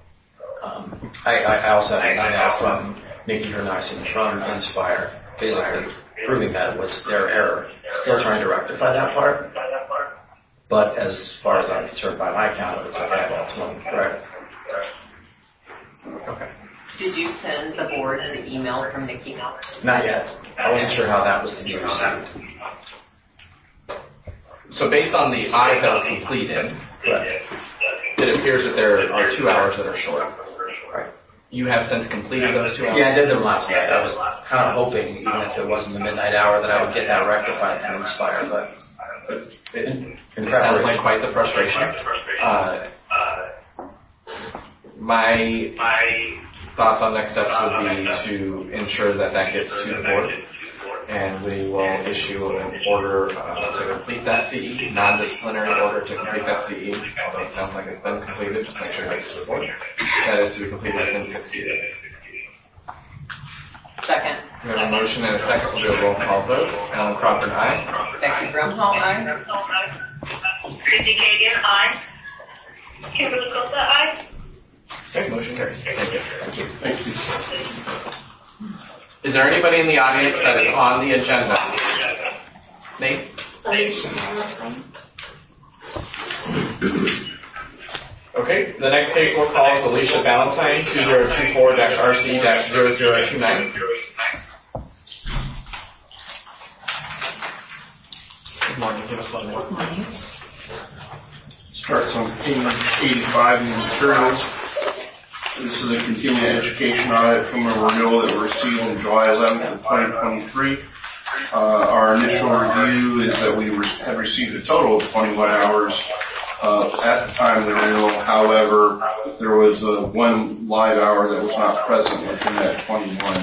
I also have an email from Nikki Nyson from Inspire, basically proving that it was their error. Still trying to rectify that part, but as far as I'm concerned, by my count, it looks like I have all 20 correct. Okay. Did you send the board the email from Nikki? Not yet. I wasn't sure how that was to be received. So based on the audit that was completed, correct, it appears that there are 2 hours that are short. Right. You have since completed those 2 hours? Yeah, I did them last night. I was kind of hoping, even if it wasn't the midnight hour, that I would get that rectified from Inspire, but it sounds like quite the frustration. My thoughts on next steps would be to ensure that gets to the board, and we will issue an order to complete that CE, non-disciplinary order to complete that CE, although it sounds like it's been completed, just make sure it gets to the board. That is to be completed within 60 days. Second. We have a motion and a second. We'll do a roll call vote. Alan Crawford, aye. Becky Brumhall, aye. Christy Kagan, aye. Kimberly Costa, aye. Okay, motion carries. Thank you. Thank you. Is there anybody in the audience that is on the agenda? Nate? Okay, the next case we'll call is Alicia Valentine, 2024-RC-0029. Good morning, give us 1 minute. Good morning. Starts on page 85 in the materials. This is a continuing education audit from a renewal that we received on July 11th of 2023. Our initial review is that we had received a total of 21 hours at the time of the renewal. However, there was one live hour that was not present within that 21.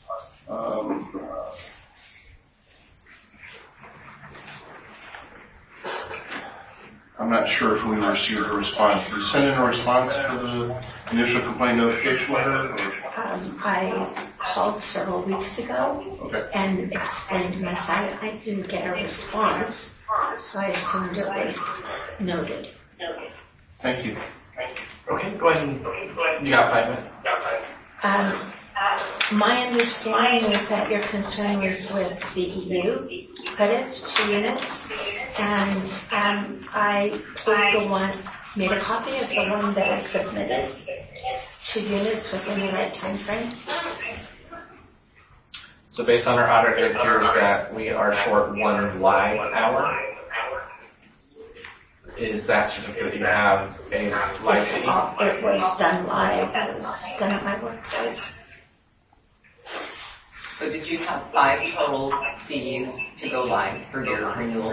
I'm not sure if we received a response. Did you send in a response to the initial complaint notification letter? I called several weeks ago and explained my side. I didn't get a response, so I assumed it was noted. Thank you. Okay, go ahead and you got 5 minutes. My understanding was that your concern was with CEU credits to units, and I made a copy of the one that I submitted to units within the right time frame. So based on our audit, it appears that we are short 1 live hour. Is that certificate you have a live CE? It was done live. It was done at my workplace. So did you have 5 total CUs to go live for your renewal?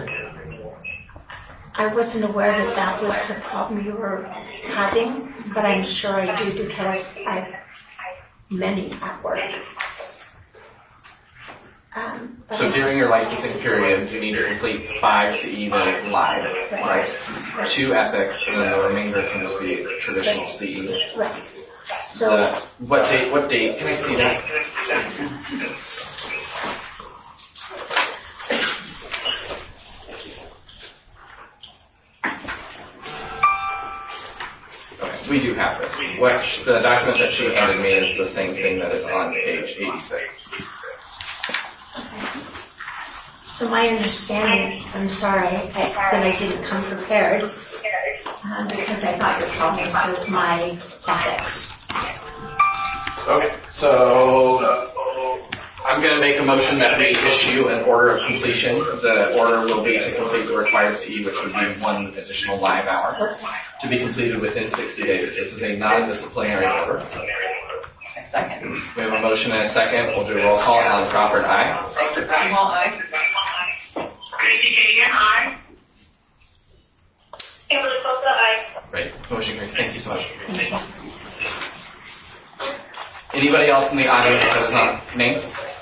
I wasn't aware that that was the problem you were having, but I'm sure I do because I have many at work. So during your licensing period, you need to complete 5 CE that is live, right? 2 ethics, and then the remainder can just be traditional CE. Right. So what date? Can I see that? Okay, we do have this. The document that she handed me is the same thing that is on page 86. So my understanding, I'm sorry, that I didn't come prepared because I thought your problem was with my ethics. Okay, so I'm going to make a motion that we issue an order of completion. The order will be to complete the required CE, which would be 1 additional live hour, to be completed within 60 days. This is a non-disciplinary order. A second. We have a motion and a second. We'll do a roll call. Alan Crawford, aye. Becky Brumhall, aye. Christy Kagan, aye. Kimberly Costa, aye. Great. Motion carries. Thank you so much. Anybody else in the audience that is not named?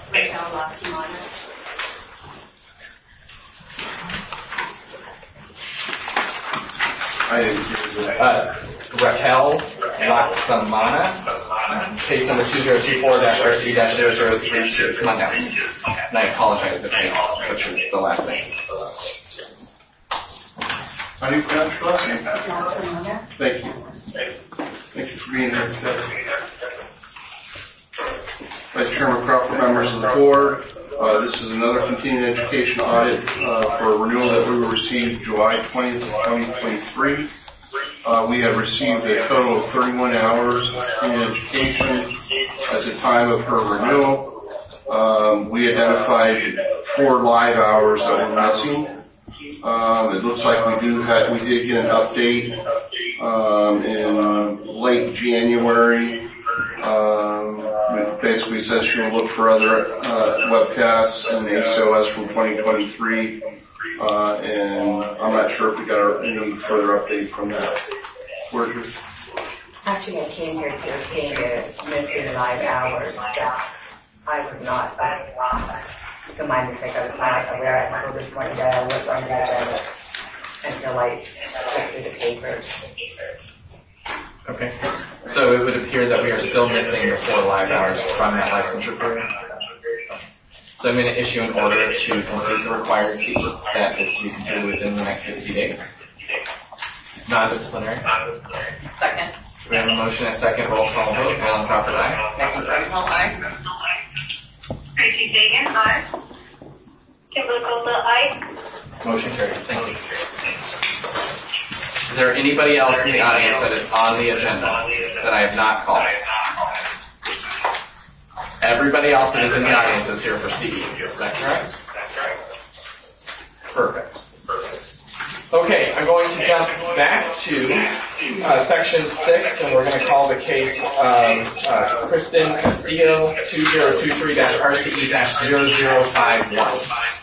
I didn't hear that. Raquel Laksamana, case number 2024-RC-0032. Come on down. And I apologize if I butchered the last name. How do you pronounce your last name? Thank you. Thank you for being here today. Vice Chairman Crawford, members of the board, this is another continuing education audit for a renewal that we received July 20th of 2023. We have received a total of 31 hours of continuing education at the time of her renewal. We identified 4 live hours that were missing. It looks like we did get an update in late January. It basically says she'll look for other webcasts and ACOS from 2023, and I'm not sure if we got any further update from that. actually, I came here to obtain the missing live hours, but I was not, my mistake, I was not aware until this morning that I was on the agenda until I flipped through the papers. Okay. So it would appear that we are still missing the 4 live hours from that licensure period. So I'm going to issue an order to complete the required CE. That is to be completed within the next 60 days. Non-disciplinary. Second. We have a motion and a second. Roll call vote. Alan Crawford, aye. Becky Burnhall, aye. Tracy Fagan, aye. Kimberly Costa, aye. Motion carried. Thank you. Is there anybody else in the audience that is on the agenda that I have not called? Everybody else that is in the audience is here for CEU. Is that correct? Perfect. Okay, I'm going to jump back to section 6, and we're going to call the case Kristen Castillo 2023-RCE-0051.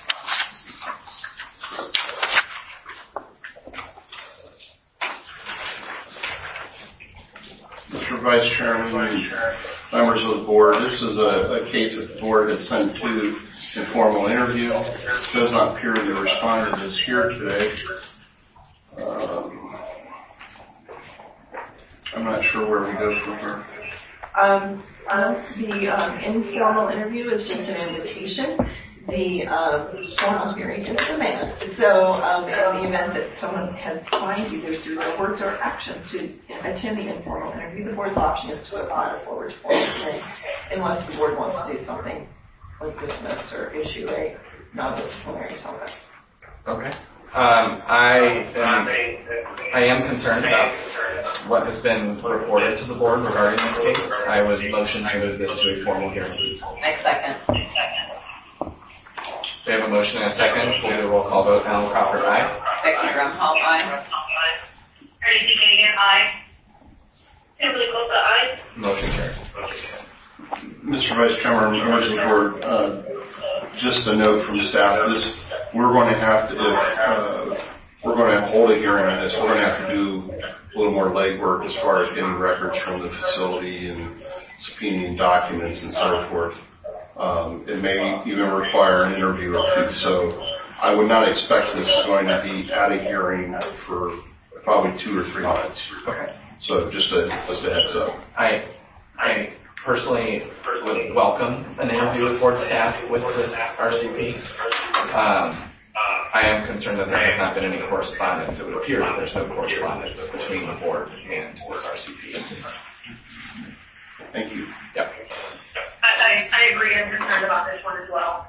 Mr. Vice Chairman, members of the board, this is a case that the board has sent to informal interview. It does not appear the respondent is here today. I'm not sure where we go from here. The informal interview is just an invitation. The formal hearing is demand. So in the event that someone has declined either through their words or actions to attend the informal interview, the board's option is to apply forward to formal hearing unless the board wants to do something like dismiss or issue a non-disciplinary summit. Okay. I am concerned about what has been reported to the board regarding this case. I would motion to move this to a formal hearing. I second. We have a motion and a second. We'll do a roll call vote. Alan Crawford, aye. Becky Burnhall, aye. Tracy Fagan, aye. Kimberly Costa, aye. Motion carries. Mr. Vice Chairman, members of the board, just a note from staff, we're going to have to, if we're going to hold a hearing on this, we're going to have to do a little more legwork as far as getting records from the facility and subpoenaing documents and so forth. It may even require an interview or two, so I would not expect this is going to be at a hearing for probably 2 or 3 months. Okay. So just a heads up. I personally would welcome an interview with board staff with this RCP. I am concerned that there has not been any correspondence. It would appear that there's no correspondence between the board and this RCP. Thank you. Yep. I agree. I'm concerned about this one as well.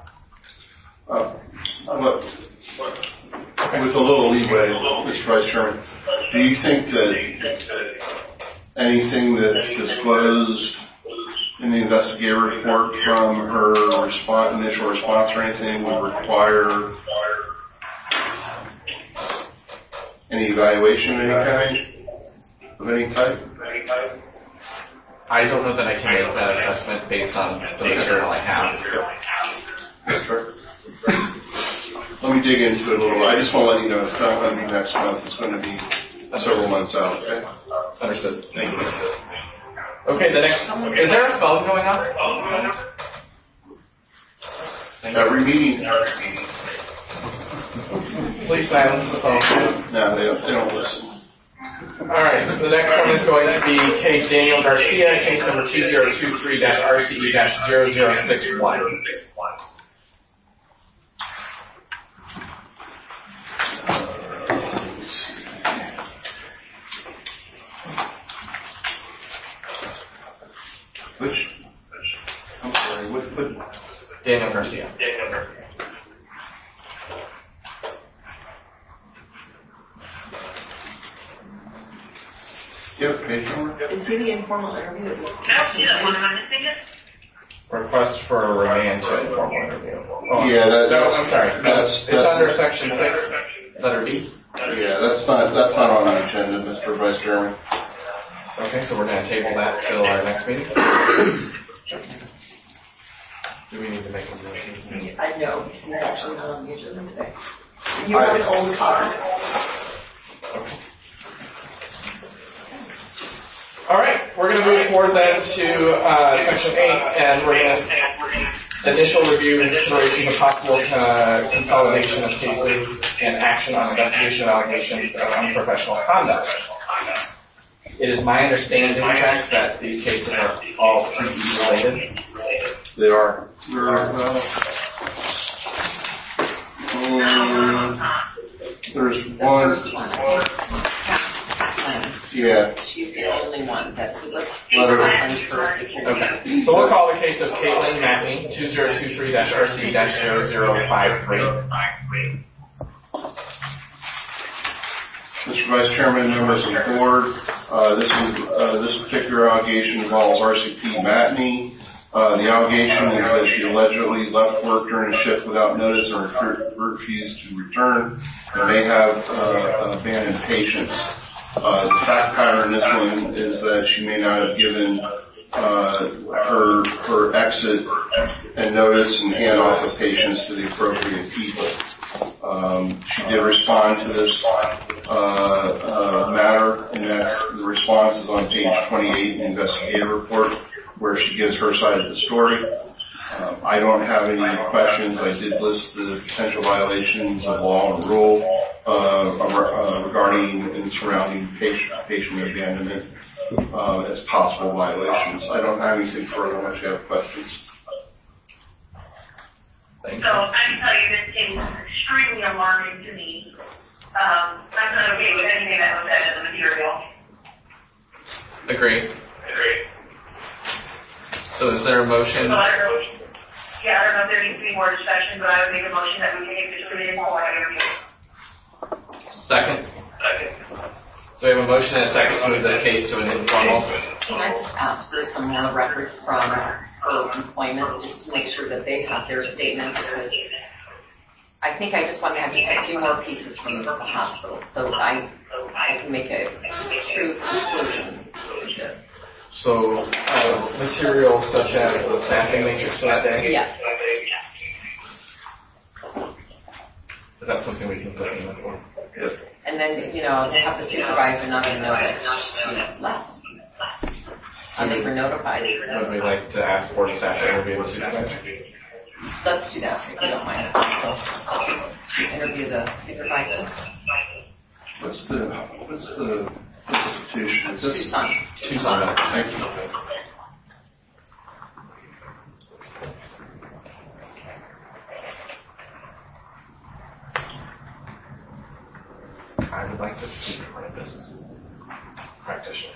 With a little leeway, Mr. Vice Chairman, do you think that anything that's disclosed in the investigative report from her initial response or anything would require any evaluation of any type? I don't know that I can make that assessment based on the material I have. That's fair. Let me dig into it a little. I just want to let you know it's not going to be next month. It's going to be several months out. Okay? Understood. Thank you. Okay, the next. Is there a phone going off? Every meeting. Please silence the phone. No, they don't listen. All right, the next one is going to be case Daniel Garcia, case number 2023-RCE-0061. Which? I'm sorry, what? Daniel Garcia. Yep, page number. Is he the informal interview that was? Request for a remand to informal interview. Oh, Yeah, I'm sorry. It's under section 6, letter B. Yeah, that's not on the agenda, Mr. Vice Chairman. Okay, so we're going to table that till our next meeting. Do we need to make a motion? I know, it's actually not on the agenda today. You have an old copy. Okay. All right. forward then to section 8, and we're going to initial review and consideration of possible consolidation of cases and action on investigation of allegations of unprofessional conduct. It is my understanding, Jack, that these cases are all CE related. They are. There's one. The first one, I think. Yeah. She's the only one that, let's Let her. Caitlin first before we. Okay. So we'll call the case of Caitlin Matney, 2023-RC-0053. Mr. Vice Chairman, members of the board, this particular allegation involves RCP Matney. The allegation is that she allegedly left work during a shift without notice and refused to return and may have abandoned patients. The fact pattern in this one is that she may not have given her exit and notice and handoff of patients to the appropriate people. She did respond to this matter, and the response is on page 28 in the investigative report, where she gives her side of the story. I don't have any questions. I did list the potential violations of law and rule regarding and surrounding patient abandonment as possible violations. I don't have anything further unless you have questions. Thank So I can tell you this case is extremely alarming to me. I'm not okay with anything that was said in the material. Agree. So is there a motion? So I don't know if there needs to be more discussion, but I would make a motion that we take this to an informal interview. Second. So we have a motion and a second to move this case to an informal. Can I just ask for some more records from her employment, just to make sure that they have their statement, because I think I just want to have just a few more pieces from the hospital so I can make a true conclusion of this. So material such as the staffing matrix for that day? Yes. Is that something we can set in for? Yes. And then, to have the supervisor not even know that she left. And they were notified. Would we like to ask board staff to interview the supervisor? Let's do that if you don't mind. So, just interview the supervisor. What's the institution? Is this Tucson. Thank you. I would like to speak for this practitioner.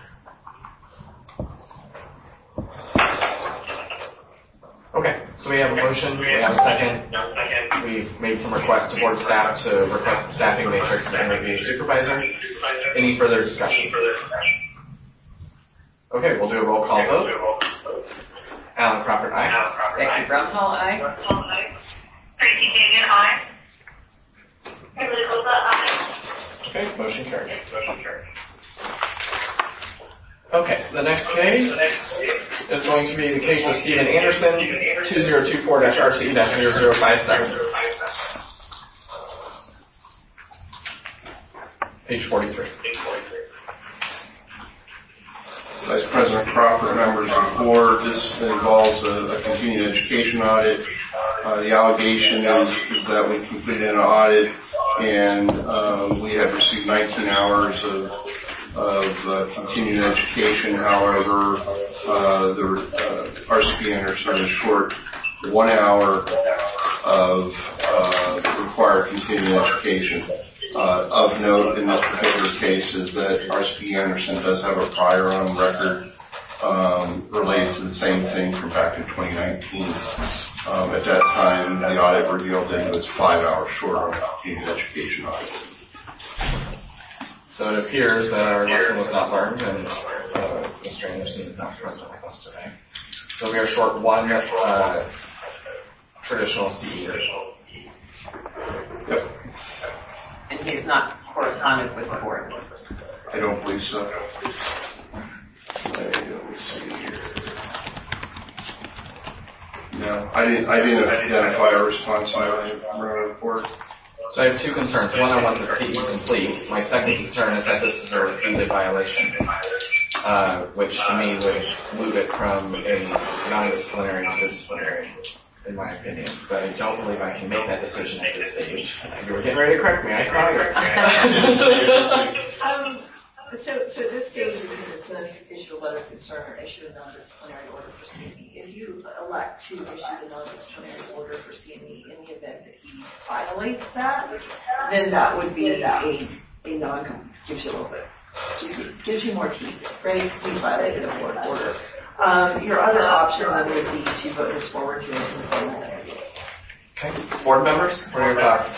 Okay, so we have a motion, we have a second. We've made some requests to board staff to request the staffing matrix and interview the supervisor. Any further discussion? Okay, we'll do a roll call vote. Alan Crawford, aye. Becky Brownhall, aye. Tracy Kagan, aye. Kimberly Costa, aye. Okay, motion carries. Okay, the next case is going to be the case of Stephen Anderson, 2024-RC-0057. Page 43. Vice President Crawford, members of the board, this involves a continuing education audit. The allegation is that we completed an audit and we have received 19 hours of continuing education. However, the RCP Anderson is short 1 hour of required continuing education. Of note in this particular case is that RCP Anderson does have a prior on record related to the same thing from back in 2019. At that time, the audit revealed that it was 5 hours short on the continuing education audit. So it appears that our lesson was not learned, and Mr. Anderson is not present with us today. So we are short one traditional CE. Yep. And he has not corresponded with the board. I don't believe so. Let me see here. No, I didn't identify a response in my report. So I have two concerns. One, I want the CE complete. My second concern is that this is a repeated violation. which to me would move it from a non-disciplinary to disciplinary, in my opinion. But I don't believe I can make that decision at this stage. You were getting ready to correct me. I saw you. So at this stage, you can dismiss, issue a letter of concern, or issue a non-disciplinary order for CME. If you elect to issue the non-disciplinary order for CME in the event that he violates that, then that would be a non, gives you a little bit, gives you more teeth, right? Because he's violated a board order. Your other option then would be to vote this forward to an informal interview. Okay. Board members, what are your thoughts?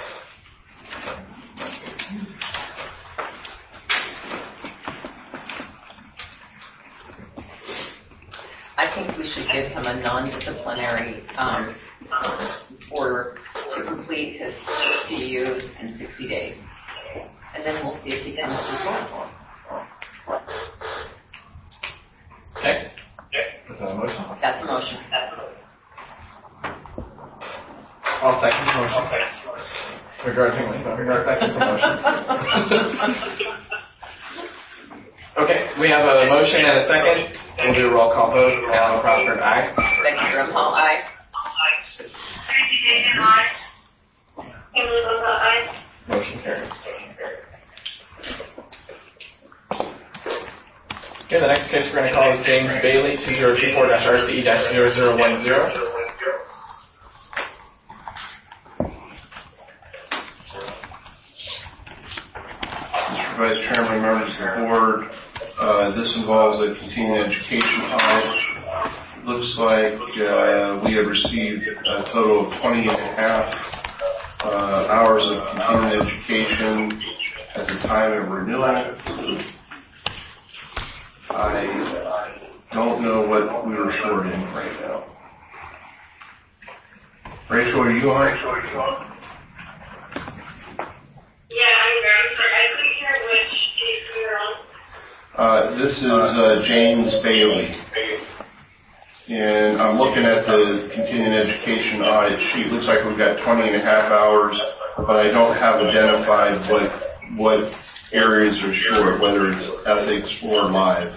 I think we should give him a non-disciplinary order to complete his CEUs in 60 days. And then we'll see if he comes before us. Okay. Is that a motion? That's a motion. I'll second the motion. Begrudgingly, but I'm going to second the motion. Okay, we have a motion and a second. We'll do a roll call vote. Alan Crawford, aye. Becky Grimhall, aye. Tracy Dagan, aye. Emily Boca, aye. Motion carries. Okay, the next case we're going to call is James Bailey, 2024-RCE-0010. Mr. Vice Chairman, members of the board, this involves a continuing education audit. Looks like we have received a total of 20 and a half hours of continuing education at the time of renewal. I don't know what we were short in right now. Rachel, are you on? Yeah, I'm ready. I couldn't hear which case we were on. This is James Bailey. And I'm looking at the continuing education audit sheet. Looks like we've got 20 and a half hours, but I don't have identified what areas are short, whether it's ethics or live.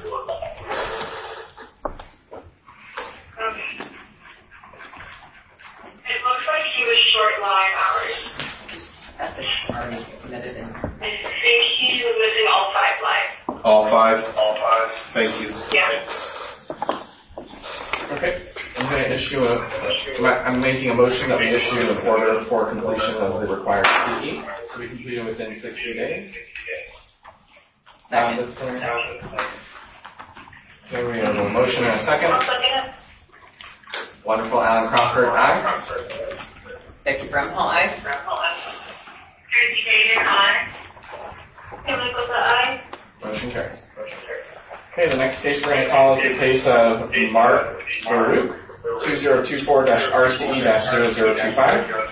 It looks like he was short live hours. Ethics already submitted in. I think he was missing all 5 live. All 5? All 5. Thank you. Yeah. Okay, I'm going to issue I'm making a motion that we issue an order for completion of the required CE to be completed within 60 days. Second. Okay, we have a motion and a second. Wonderful. Alan Crawford, aye. Becky Grimhall, aye. Tracy Dagan, aye. Emily Boca, aye. Motion carries. Okay, the next case we're going to call is the case of Mark Baruch, 2024-RCE-0025.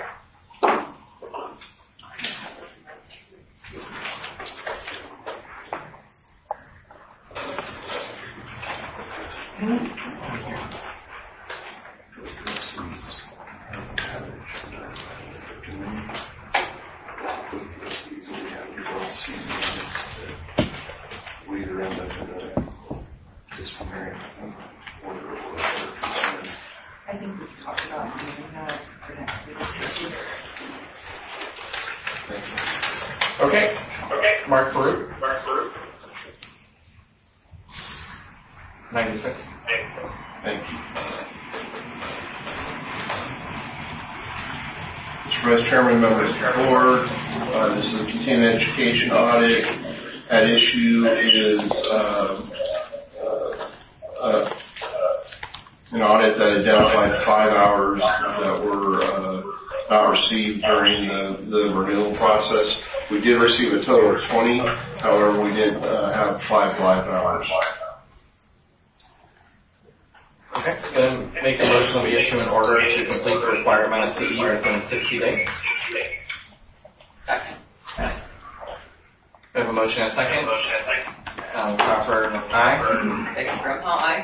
We either end up in a disciplinary order or I think we talked about doing that for next week. Okay. Mark Baruch. 96. Thank you. Mr. Vice Chairman, members of the board, this is a continuing education audit. At issue is an audit that identified 5 hours that were not received during the renewal process. We did receive a total of 20, however, we did have 5 live hours. Okay, then make a motion that we issue an order to complete the required amount of CE within 60 days. Second. We have a motion and a second. Alan Crawford, aye. Becky Grimhall, aye.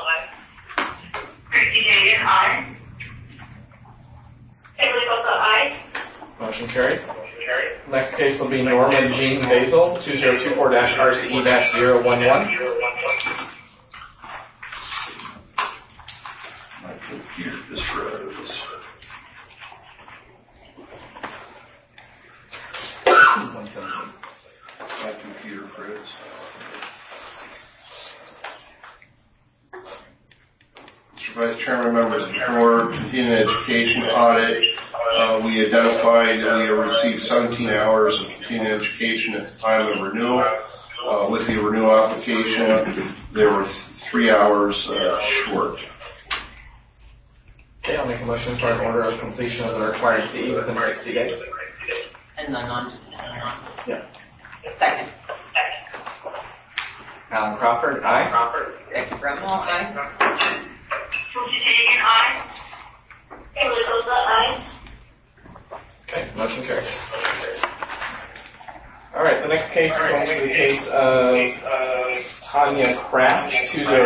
Tracy Dagan, aye. Emily Boca, aye. Motion carries. Next case will be Norma Jean Basil, 2024-RCE-011. My computer just froze. My computer froze. Mr. Vice Chairman, members of the board, continuing education audit. We identified that we have received 17 hours of continuing education at the time of renewal. With the renewal application, there were 3 hours short. Okay, I'll make a motion for an order of completion of the required CE within 60 days. And the non-disciplinary. Yeah. Second. Alan Crawford, aye. Becky Brumhall, aye. Trustee Hagan, aye. Kimberly Sosa, aye. Okay, motion carries. All right, the next case is going to be the case of Tanya Kraft,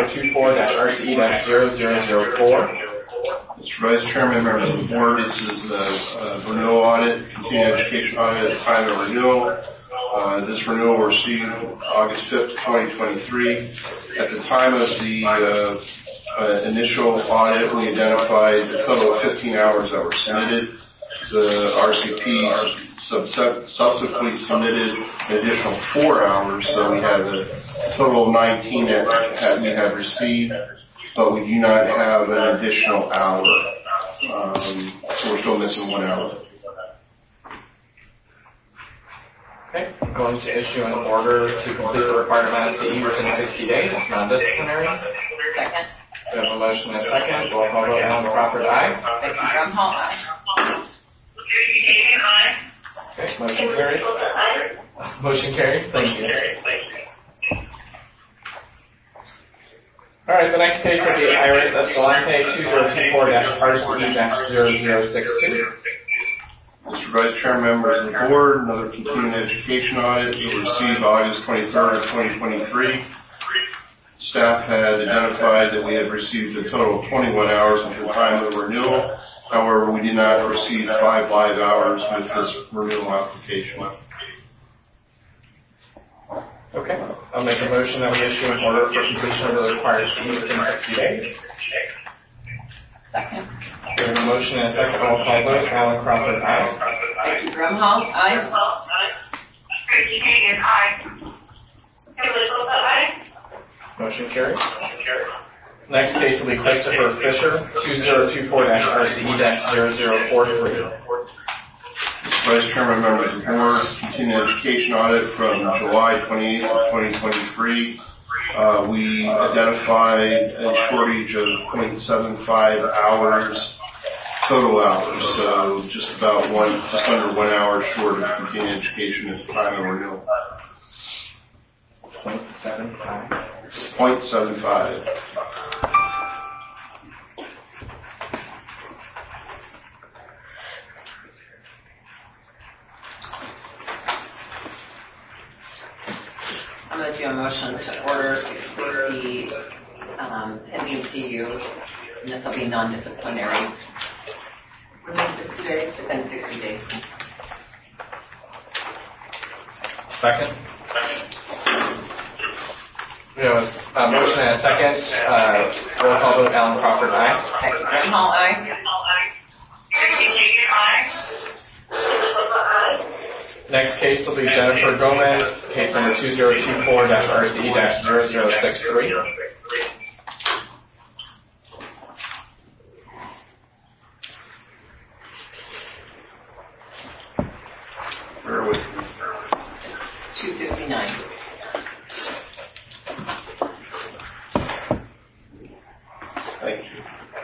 2024-RCE-0004. Mr. Vice Chairman, members of the board, this is a renewal audit, continuing education audit at the time of renewal. This renewal was received August 5th, 2023. At the time of the initial audit, we identified a total of 15 hours that were submitted. The RCP subsequently submitted an additional 4 hours, so we have a total of 19 that we have received, but we do not have an additional hour. So we're still missing 1 hour. Okay, I'm going to issue an order to complete the required amount of CE within 60 days, non-disciplinary. Second. We have a motion and a second. Roll call vote, Alan Crawford, aye. Becky Brumhall, aye. Trustee Hagan, aye. Okay, motion carries. Motion carries, thank you. All right, the next case will be Iris Escalante, 2024-RCE-0062. Mr. Vice Chair, members of the board, another continuing education audit was received August 23rd of 2023. Staff had identified that we had received a total of 21 hours at the time of renewal. However, we did not receive 5 live hours with this renewal application. Okay, I'll make a motion that we issue an order for completion of the required CE within 60 days. Second. We have a motion and a second. Roll call vote, Alan Crawford, aye. Becky Brumhall, aye. Trustee Hagan, aye. Kimberly Sosa, aye. Motion carries. Next case will be Christopher Fisher, 2024-RCE-0043. Mr. Vice Chairman, members of the board, continuing education audit from July 28th of 2023. We identified a shortage of 0.75 hours, total hours, so just under 1 hour short of continuing education at the time of renewal. 0.75. 0.75. I'm going to do a motion to order to complete the pending CUs, and this will be non-disciplinary. Within 60 days? Within 60 days. Second. We have a motion and a second. Roll call vote, Alan Crawford, aye. Becky Brumhall, aye. Trustee Hagan, aye. Kimberly Sosa, aye. Next case will be Jennifer Gomez, case number 2024-RCE-0063. Bear with me. It's 2:59. Thank you.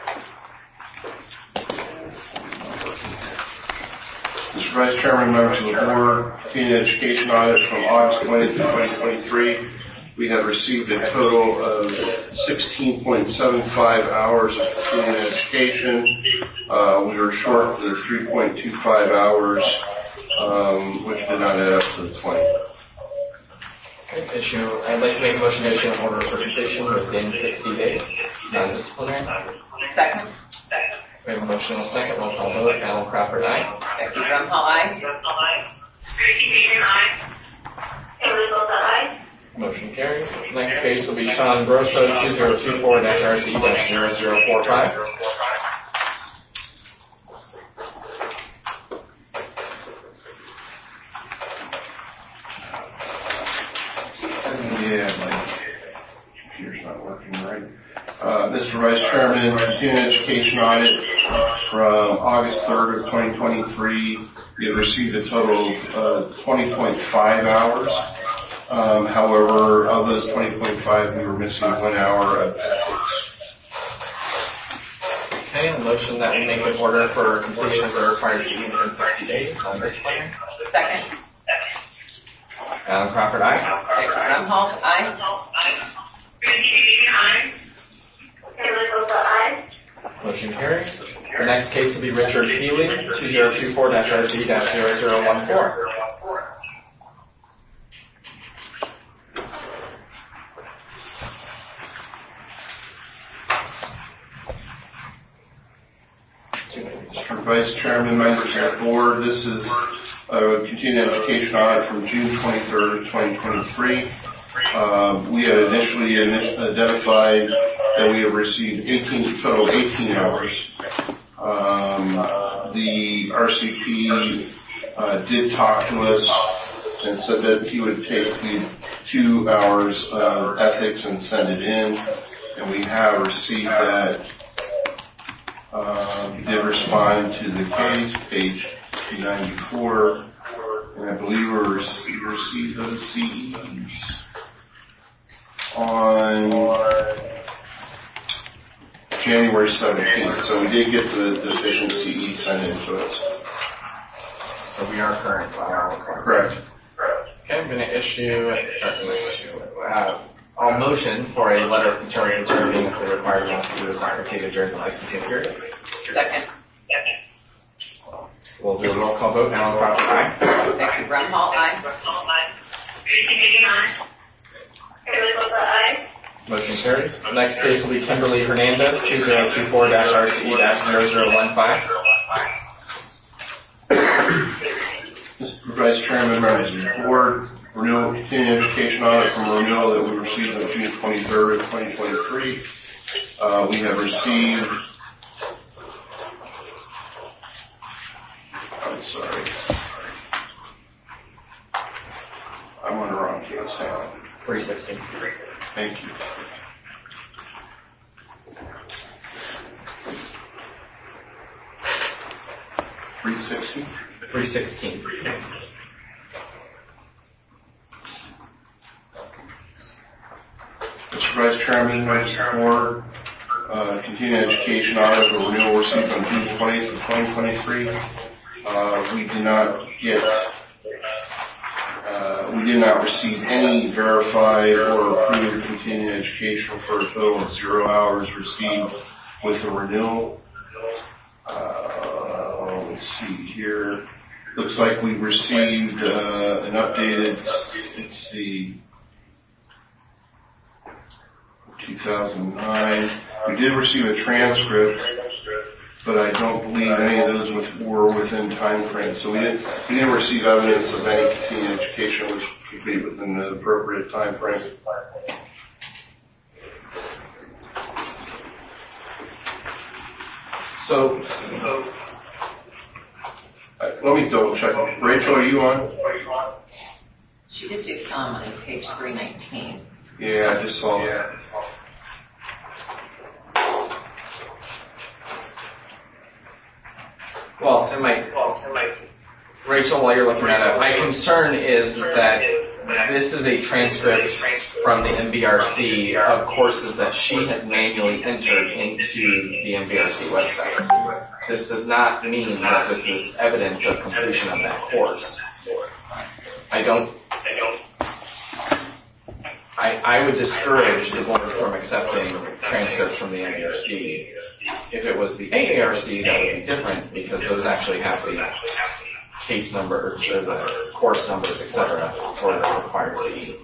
Mr. Vice Chairman, members of the board, continuing education audit from August 20th, 2023. We have received a total of 16.75 hours of continuing education. We were short the 3.25 hours, which did not add up to the 20. Okay, I'd like to make a motion to issue an order for completion within 60 days, non-disciplinary. Second. We have a motion and a second. Roll call vote, Alan Crawford, aye. Becky Brumhall, aye. Tracy Hayden, aye. Haley Boca, aye. Motion carries. Next case will be Sean Grosso, 2024-RC-0045. Yeah, my computer's not working right. Mr. Vice Chairman, continuing education audit from August 3rd of 2023. We have received a total of 20.5 hours. However, of those 20.5, we were missing 1 hour of ethics. Okay, a motion that we make an order for completion of the required CE within 60 days on this plan. Second. Alan Crawford, aye. Becky Brumhall, aye. Tracy Hayden, aye. Haley Boca, aye. Motion carries. The next case will be Richard Keeley, 2024-RC-0014. Mr. Vice Chairman, members of the board, this is a continuing education audit from June 23rd of 2023. We had initially identified that we have received total 18 hours. The RCP did talk to us and said that he would take the 2 hours of ethics and send it in, and we have received that. He did respond to the case, page 294, and I believe we received those CEs on January 17th. So we did get the deficient CE sent in to us. So we are current on our requirements. Correct. Okay, I'm going to I'll motion for a letter of concern determining that the required amounts was not completed during the licensing period. Second. We'll do a roll call vote. Alan Crawford, aye. Becky Brumhall, aye. Tracy Hayden, aye. Haley Boca, aye. Motion carries. The next case will be Kimberly Hernandez, 2024-RCE-0015. Mr. Vice Chairman, members of the board, renewal continuing education audit from renewal that we received on June 23rd of 2023. We have received, I'm sorry, I'm on the wrong case. Hang on. 316. Thank you. $360? 316. Mr. Vice Chairman, members of the board, continuing education audit of renewal received on June 20th of 2023. We did not receive any verified or approved continuing education for a total of 0 hours received with the renewal. Let's see here. Looks like we received an updated, let's see, 2009. We did receive a transcript, but I don't believe any of those were within time frame. So we didn't receive evidence of any continuing education which could be within the appropriate time frame. So let me double check. Rachel, are you on? She did do some on page 319. Yeah, I just saw that. Well, Rachel, while you're looking at it, my concern is that this is a transcript from the MBRC of courses that she has manually entered into the MBRC website. This does not mean that this is evidence of completion of that course. I would discourage the board from accepting transcripts from the MBRC. If it was the AARC, that would be different because those actually have the case numbers or the course numbers, etc., for the required CE.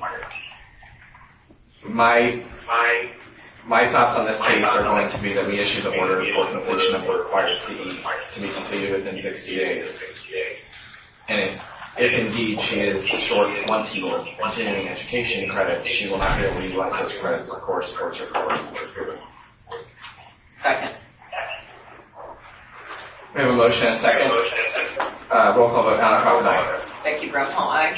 My thoughts on this case are going to be that we issue the order for completion of the required CE to be completed within 60 days. And if indeed she is short 20 continuing education credits, she will not be able to utilize those credits, of course, towards her course. Second. We have a motion and a second. Roll call vote. Alan Crawford, aye. Becky Brumhall, aye.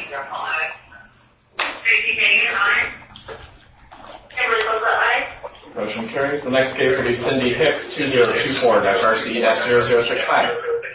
Tracy Fagan, aye. Kimberly Costa, aye. Motion carries. The next case will be Cindy Hicks, 2024-RCE-0065.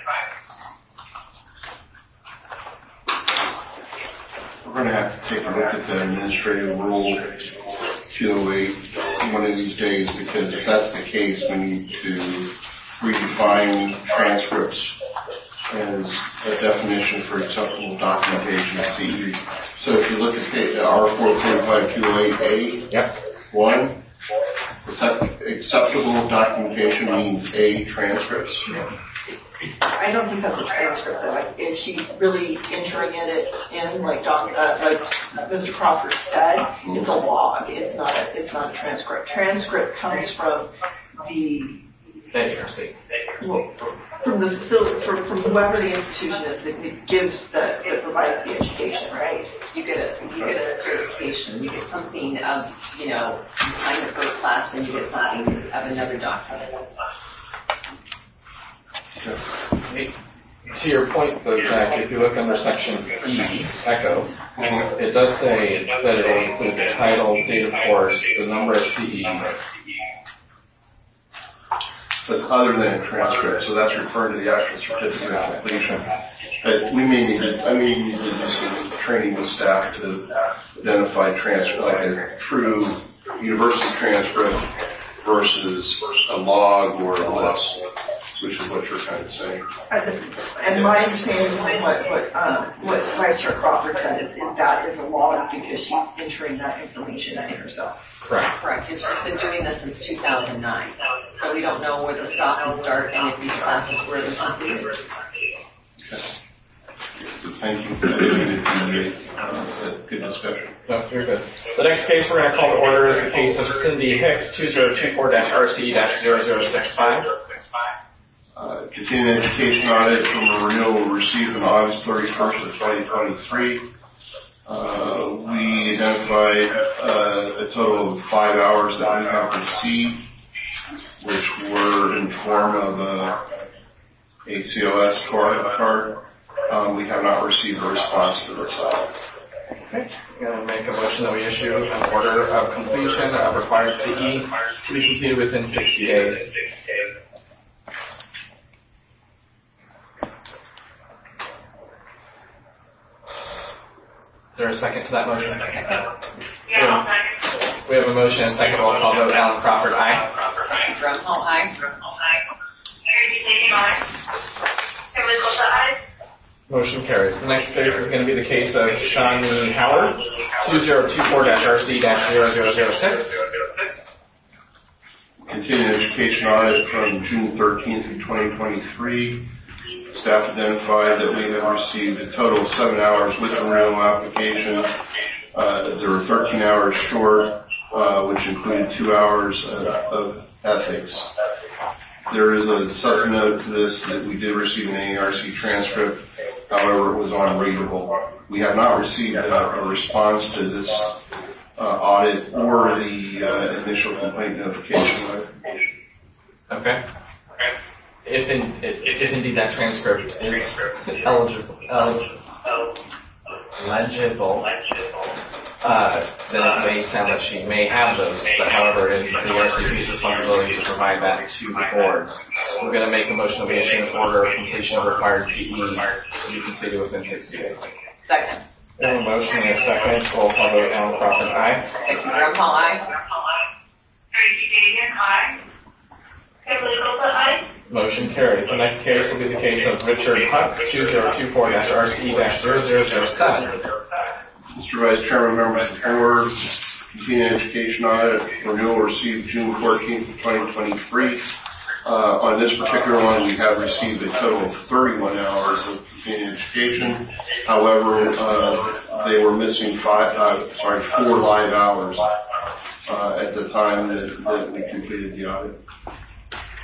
We're going to have to take a look at the administrative rule 208 one of these days, because if that's the case, we need to redefine transcripts as a definition for acceptable documentation of CE. So if you look at R445-208A, yep. 1, acceptable documentation means A, transcripts. I don't think that's a transcript though. Like, if she's really entering it in, like Mr. Crawford said, it's a log. It's not a transcript. Transcript comes from the ARC. Well, from the facility, from whoever the institution is that gives that provides the education, right? You get a certification. You get something of, you sign up for a class, then you get something of another document. To your point, though, Jack, if you look under section E, ECHO, it does say that it will include the title, date of course, the number of CE. It says other than a transcript, so that's referring to the actual certificate of completion. But I may need to do some training with staff to identify transcript, like a true university transcript versus a log or a list, which is what you're kind of saying. And my understanding of what Vice Chair Crawford said is that is a log because she's entering that information in herself. Correct. And she's been doing this since 2009. So we don't know where the stop and start and if these classes were ever completed. Okay. Thank you. Good discussion. No, you're good. The next case we're going to call to order is the case of Cindy Hicks, 2024-RCE-0065. Continuing education audit from a renewal received on August 31st of 2023. We identified a total of 5 hours that we have received, which were in form of a COS card. We have not received a response to this. Okay. I'm going to make a motion that we issue an order of completion of required CE to be completed within 60 days. Is there a second to that motion? Yeah. We have a motion and a second. Roll call vote. Alan Crawford, aye. Brumhall, aye. Tracy Fagan, aye. Kimberly Costa, aye. Motion carries. The next case is going to be the case of Shawnee Howard, 2024-RC-0006. Continuing education audit from June 13th of 2023. Staff identified that we have received a total of 7 hours with the renewal application. There were 13 hours short, which included 2 hours of ethics. There is a subnote to this that we did receive an ARC transcript. However, it was unreadable. We have not received a response to this audit or the initial complaint notification. Okay. If indeed that transcript is legible, then it may sound that she may have those, but however, it is the RCP's responsibility to provide that to the board. We're going to make a motion that we issue an order of completion of required CE to be completed within 60 days. Second. We have a motion and a second. Roll call vote. Alan Crawford, aye. Becky Brumhall, aye. Tracy Fagan, aye. Kimberly Costa, aye. Motion carries. The next case will be the case of Richard Huck, 2024-RCE-0007. Mr. Vice Chairman, members of the board, continuing education audit renewal received June 14th of 2023. On this particular one, we have received a total of 31 hours of continuing education. However, they were missing 4 live hours at the time that we completed the audit.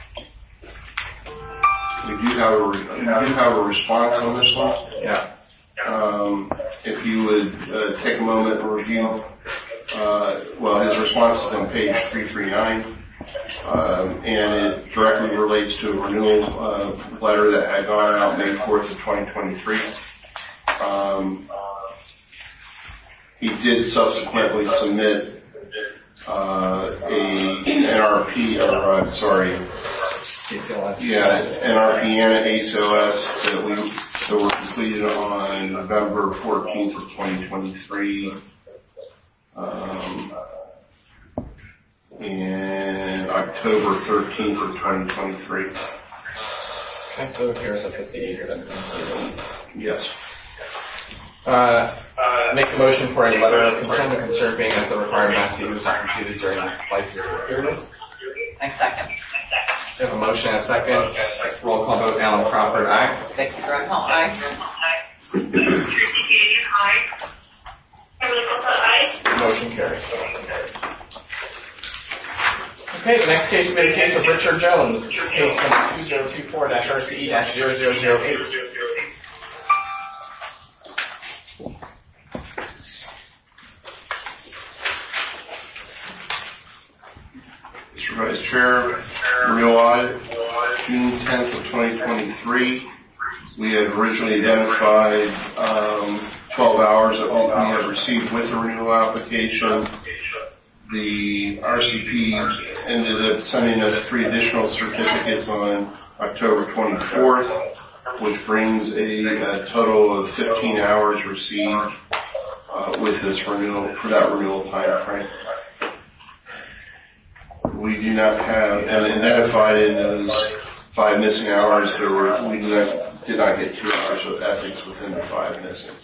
We do have a response on this one. Yeah. If you would take a moment and review, his response is on page 339, and it directly relates to a renewal letter that had gone out May 4th of 2023. He did subsequently submit NRP and an ACLS that were completed on November 14th of 2023, and October 13th of 2023. Okay, so it appears that the CEs have been completed. Yes. Make a motion for a letter of concern and concern being that the required mass CE was not completed during the licensing period. I second. We have a motion and a second. Roll call vote. Alan Crawford, aye. Becky Gronholm, aye. Tracy Kadian, aye. Kimberly Costa, aye. Motion carries. Okay, the next case will be the case of Richard Jones, case number 2024-RCE-0008. Mr. Vice Chair, renewal audit, June 10th of 2023. We had originally identified 12 hours that we had received with the renewal application. The RCP ended up sending us 3 additional certificates on October 24th, which brings a total of 15 hours received with this renewal, for that renewal time frame. We do not have, and identified in those 5 missing hours, we did not get 2 hours of ethics within the 5 missing.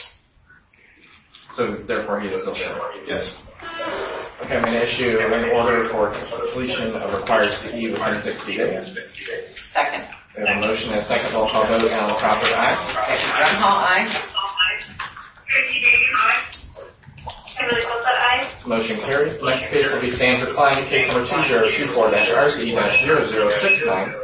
So therefore he is still short. Yes. Okay, I'm going to issue an order for completion of required CE within 60 days. Second. We have a motion and a second. Roll call vote. Alan Crawford, aye. Becky Gronholm, aye. Tracy Kadian, aye. Kimberly Costa, aye. Motion carries. The next case will be Sandra Klein, case number 2024-RCE-0069.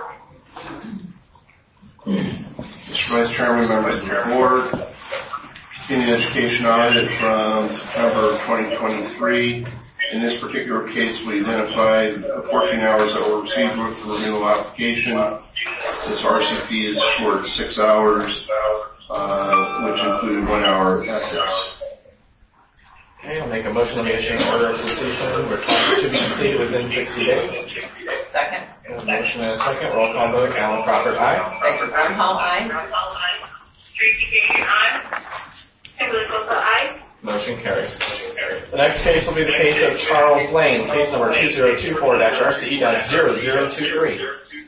Mr. Vice Chairman, members of the board, continuing education audit from September of 2023. In this particular case, we identified 14 hours that were received with the renewal application. This RCP is for 6 hours, which included 1 hour of ethics. Okay, I'll make a motion to issue an order of completion required to be completed within 60 days. Second. A motion and a second. Roll call vote. Alan Crawford, aye. Becky Gronholm, aye. Tracy Kadian, aye. Kimberly Costa, aye. Motion carries. The next case will be the case of Charles Lane, case number 2024-RCE-0023.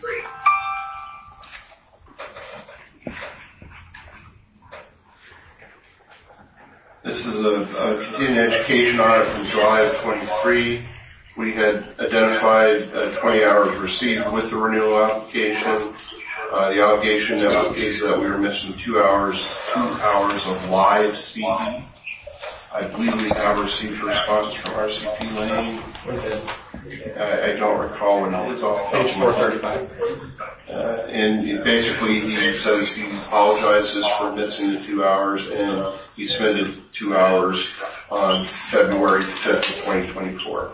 This is a continuing education audit from July of 23. We had identified 20 hours received with the renewal application. The allegation is that we were missing 2 hours of live CE. I believe we have received a response from RCP Lane. We did. I don't recall when it was off. Page 435. And basically he says he apologizes for missing the 2 hours, and he submitted 2 hours on February 5th of 2024.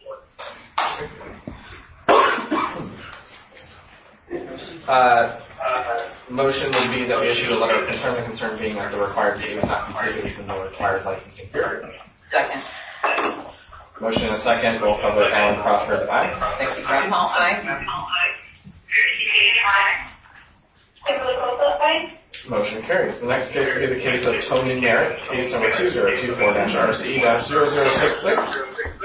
Motion would be that we issue a letter of concern, the concern being that the required CE was not completed within the required licensing period. Second. Motion and a second. Roll call vote. Alan Crawford, aye. Becky Gronholm, aye. Tracy Kadian, aye. Kimberly Costa, aye. Motion carries. The next case will be the case of Tony Merritt, case number 2024-RCE-0066.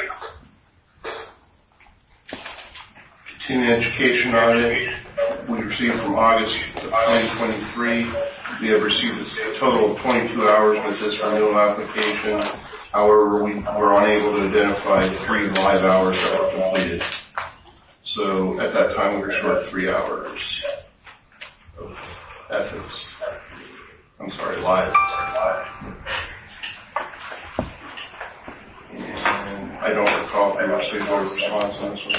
Continuing education audit we received from August of 2023. We have received a total of 22 hours with this renewal application. However, we were unable to identify 3 live hours that were completed. So at that time, we were short 3 hours of ethics. I'm sorry, live. And I don't recall if we received a response on this one.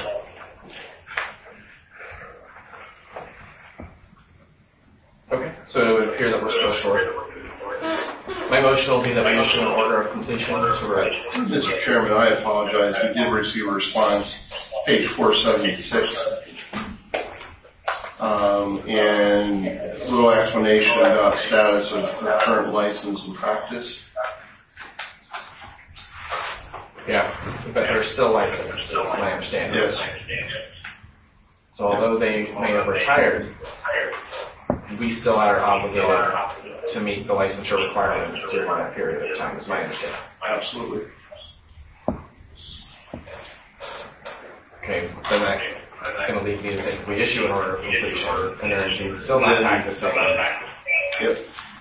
Okay, so it would appear that we're still short. My motion will be that we issue an order of completion to Mr. Chairman, I apologize. We did receive a response, page 476, and a little explanation about status of current license and practice. Yeah, but they're still licensed, is my understanding. Yes. So although they may have retired, we still are obligated to meet the licensure requirements during that period of time, is my understanding. Absolutely. Okay, then that's going to lead me to think if we issue an order of completion and they're indeed still not practicing. Yep.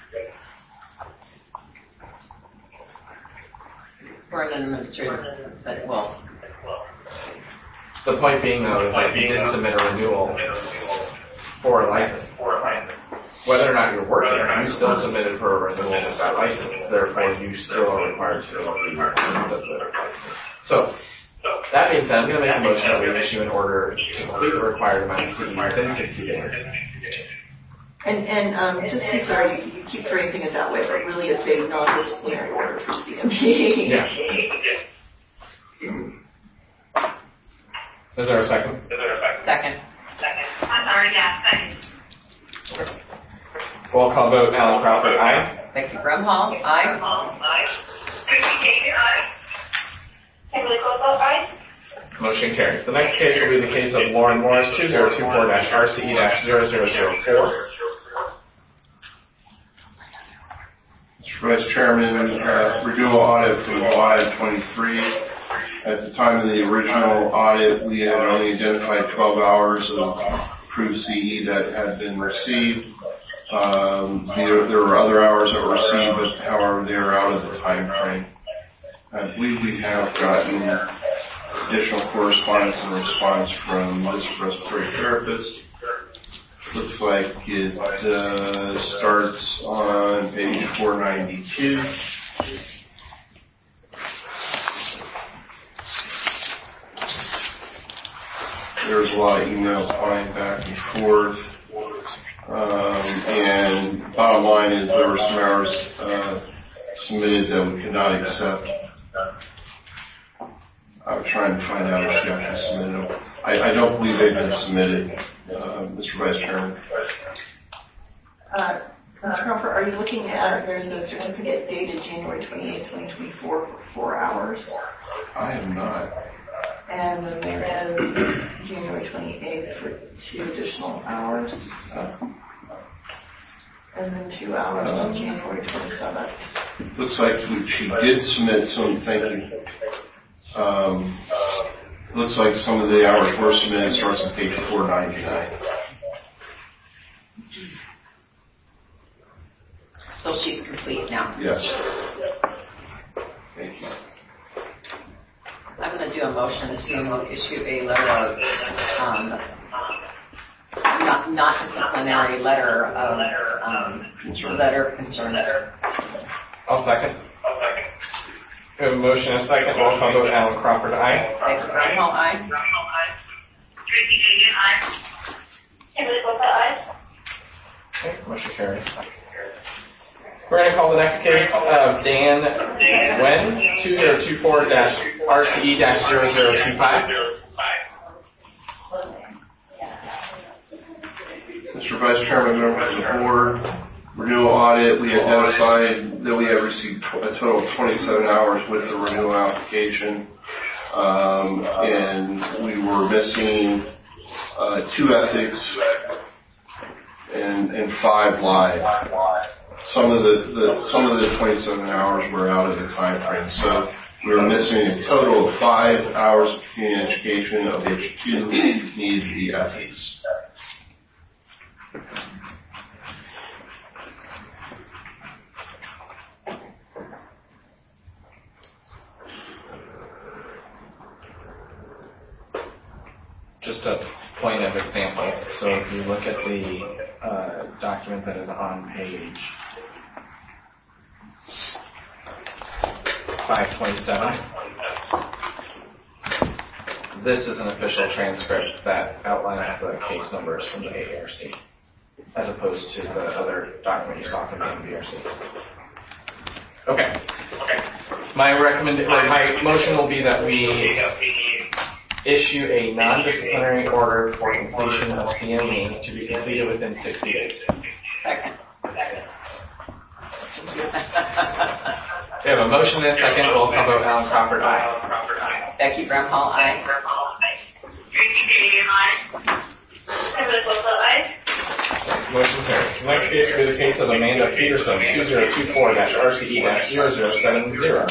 For an administrative, well. The point being, though, is that you did submit a renewal for a license. Whether or not you're working, you still submitted for a renewal with that license. Therefore, you still are required to accept the license. So, that being said, I'm going to make a motion that we issue an order to complete the required amount of CE within 60 days. And just to be clear, you keep phrasing it that way, but really it's a non-disciplinary order for CME. Yeah. Is there a second? Second. I'm sorry, yeah, second. Okay. Roll call vote, Alan Crawford, aye. Becky Grumhall, aye. Aye. Christy Gager, aye. Kimberly Cole, aye. Motion carries. The next case will be the case of Lauren Morris, 2024-RCE-0004. Mr. Vice Chairman, renewal audit from July of 23. At the time of the original audit, we had only identified 12 hours of approved CE that had been received. There were other hours that were received, but however, they are out of the time frame. I believe we have gotten additional correspondence and response from this respiratory therapist. Looks like it starts on page 492. There's a lot of emails flying back and forth. And bottom line is there were some hours submitted that we could not accept. I was trying to find out if she actually submitted them. I don't believe they've been submitted, Mr. Vice Chairman. Mr. Crawford, are you looking at, there's a certificate dated January 28, 2024 for 4 hours? I am not. And then there is January 28th for 2 additional hours. And then 2 hours on January 27th. Looks like she did submit some, thank you. Looks like some of the hours were submitted, starts on page 499. So she's complete now. Yes. Thank you. I'm going to do a motion to issue a letter of, not disciplinary letter of, letter of concern. I'll second. We have a motion and a second. Roll call vote, Alan Crawford, aye. Becky Grumhall, aye. Christy Gager, aye. Kimberly Cole, aye. Okay, motion carries. We're going to call the next case of Dan Wen, 2024-RCE-0025. Mr. Vice Chairman, members of the board, renewal audit, we identified that we have received a total of 27 hours with the renewal application, and we were missing 2 ethics and 5 live. Some of the 27 hours were out of the time frame, so we were missing a total of 5 hours of continuing education, of which 2 needed to be ethics. Just a point of example. So if you look at the document that is on page 527, this is an official transcript that outlines the case numbers from the AARC, as opposed to the other document you saw from the NBRC. Okay. My motion will be that we issue a non-disciplinary order for completion of CME to be completed within 60 days. Second. We have a motion and a second. Roll call vote. Alan Crawford, aye. Becky Brown Hall, aye. Tracy Fagan, aye. Kimberly Costa, aye. Motion carries. The next case will be the case of Amanda Peterson, 2024-RCE-0070.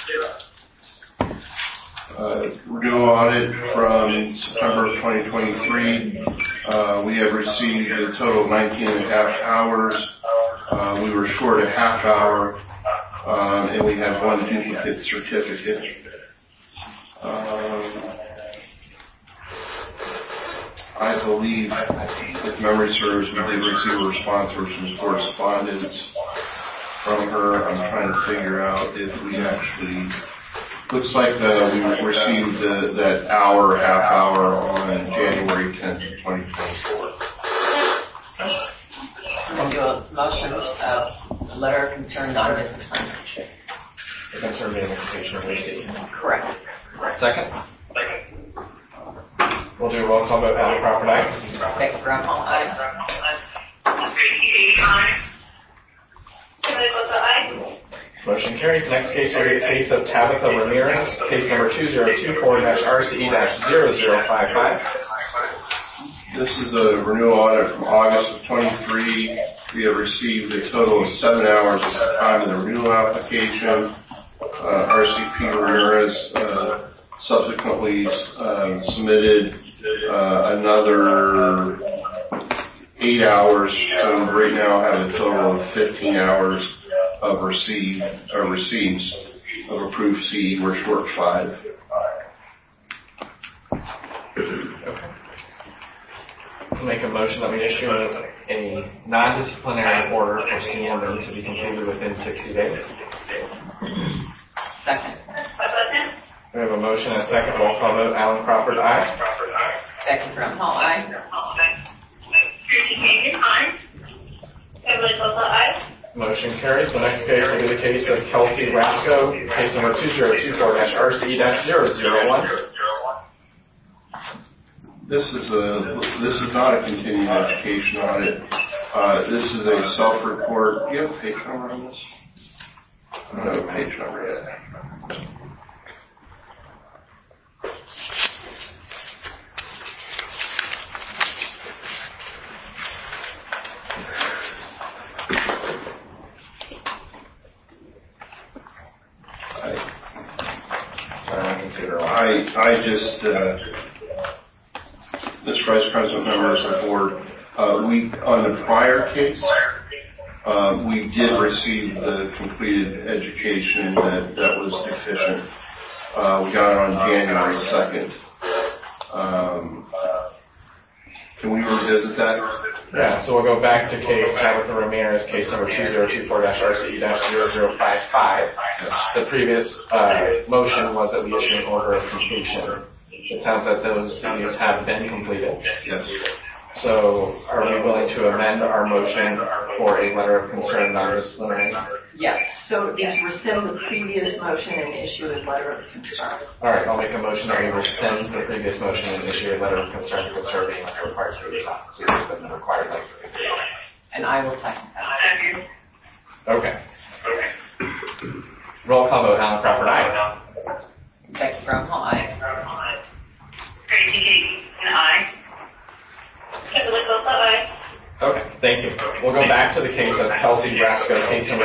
Renewal audit from September of 2023. We have received a total of 19 and a half hours. We were short a half hour, and we had one duplicate certificate. I believe, if memory serves, we did receive a response or some correspondence from her. I'm trying to figure out if we actually, looks like we received that half hour on January 10th of 2024. I'm going to do a motion of letter of concern, non-discipline. The concern being implication of receipt. Correct. Second. We'll do a roll call vote. Alan Crawford, aye. Becky Brown Hall, aye. Tracy Fagan, aye. Kimberly Costa, aye. Motion carries. Next case will be the case of Tabitha Ramirez, case number 2024-RCE-0055. This is a renewal audit from August of 23. We have received a total of 7 hours at the time of the renewal application. RCP Ramirez subsequently submitted another 8 hours, so we right now have a total of 15 hours of receives of approved CE. We're short 5. Okay. I'll make a motion that we issue a non-disciplinary order for CME to be completed within 60 days. Second. We have a motion and a second. Roll call vote. Alan Crawford, aye. Becky Brown Hall, aye. Tracy Fagan, aye. Kimberly Costa, aye. Motion carries. The next case will be the case of Kelsey Rasco, case number 2024-RCE-001. This is not a continuing education audit. This is a self-report. Do you have a page number on this? I don't have a page number yet. I just, Mr. Vice President, members of the board, on the prior case, we did receive the completed education that was deficient. We got it on January 2nd. Can we revisit that? Yeah, so we'll go back to case Tabitha Ramirez, case number 2024-RCE-0055. The previous motion was that we issue an order of completion. It sounds like those CEUs have been completed. Yes. So are we willing to amend our motion for a letter of concern non-disciplinary? Yes. So to rescind the previous motion and issue a letter of concern. All right, I'll make a motion that we rescind the previous motion and issue a letter of concern concerning the required CEUs and the required licensing. And I will second that. Okay. Roll call vote. Alan Crawford, aye. Becky Brown Hall, aye. Tracy Fagan, aye. Kimberly Costa, aye. Okay, thank you. We'll go back to the case of Kelsey Rasco, case number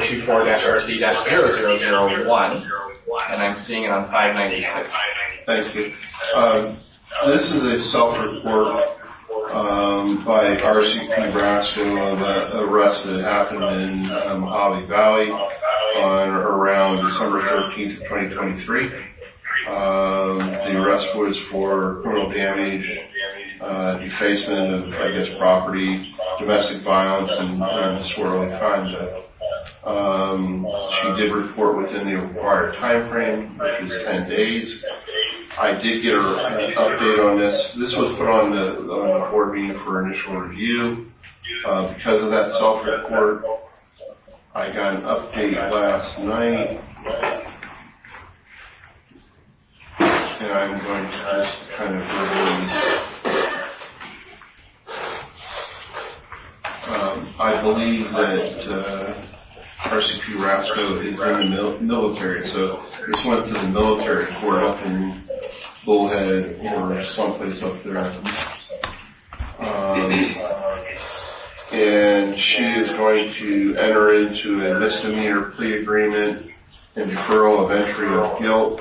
2024-RC-0001, and I'm seeing it on 596. Thank you. This is a self-report by RCP Rasco of an arrest that happened in Mojave Valley on around December 13th of 2023. The arrest was for criminal damage, defacement of, property, domestic violence, and disorderly conduct. She did report within the required time frame, which is 10 days. I did get an update on this. This was put on the board meeting for initial review. Because of that self-report, I got an update last night, and I'm going to just kind of verbally. I believe that RCP Rasco is in the military, so this went to the military court up in Bullhead or someplace up there. And she is going to enter into a misdemeanor plea agreement and deferral of entry of guilt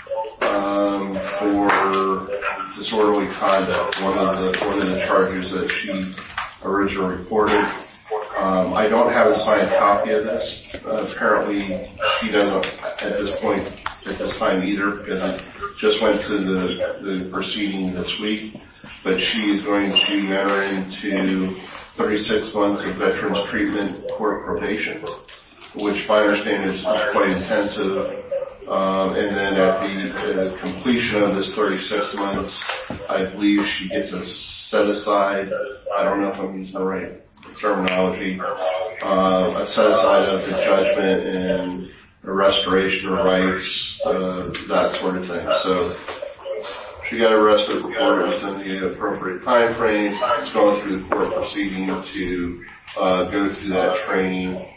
for disorderly conduct, one of the charges that she originally reported. I don't have a signed copy of this. Apparently she doesn't at this time either, because it just went through the proceeding this week. But she is going to enter into 36 months of veterans treatment court probation, which my understanding is quite intensive. And then at the completion of this 36 months, I believe she gets a set aside. I don't know if I'm using the right terminology. A set aside of the judgment and a restoration of rights, that sort of thing. So she got arrested, reported within the appropriate time frame. It's going through the court proceeding to go through that training.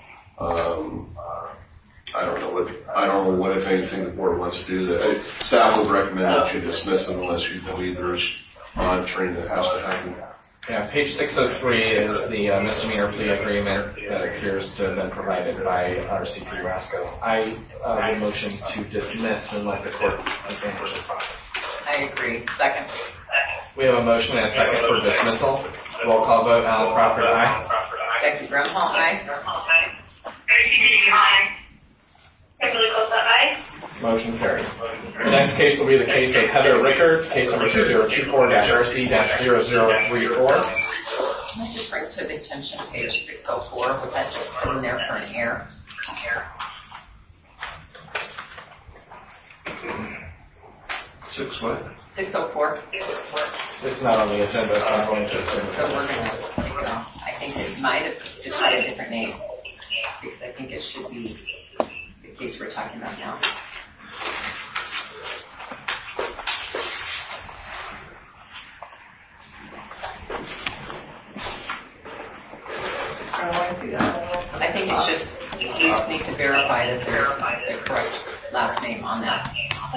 I don't know what if anything the board wants to do. Staff would recommend that you dismiss it unless you believe there's monitoring that has to happen. Yeah, page 603 is the misdemeanor plea agreement that appears to have been provided by RCP Rasco. I would motion to dismiss and let the courts manage the process. I agree. Second. We have a motion and a second for dismissal. Roll call vote. Alan Crawford, aye. Becky Grunhall, aye. Aye. Kimberly Costa, aye. Motion carries. The next case will be the case of Heather Rickard, case number 2024-RC-0034. Can I just bring to the attention page 604? Was that just put in there for an error? Six what? 604. It's not on the agenda, so I'm going to assume. So we're going to take it off. I think it might have just had a different name, because I think it should be the case we're talking about now. I think it's just, we just need to verify that there's the correct last name on that.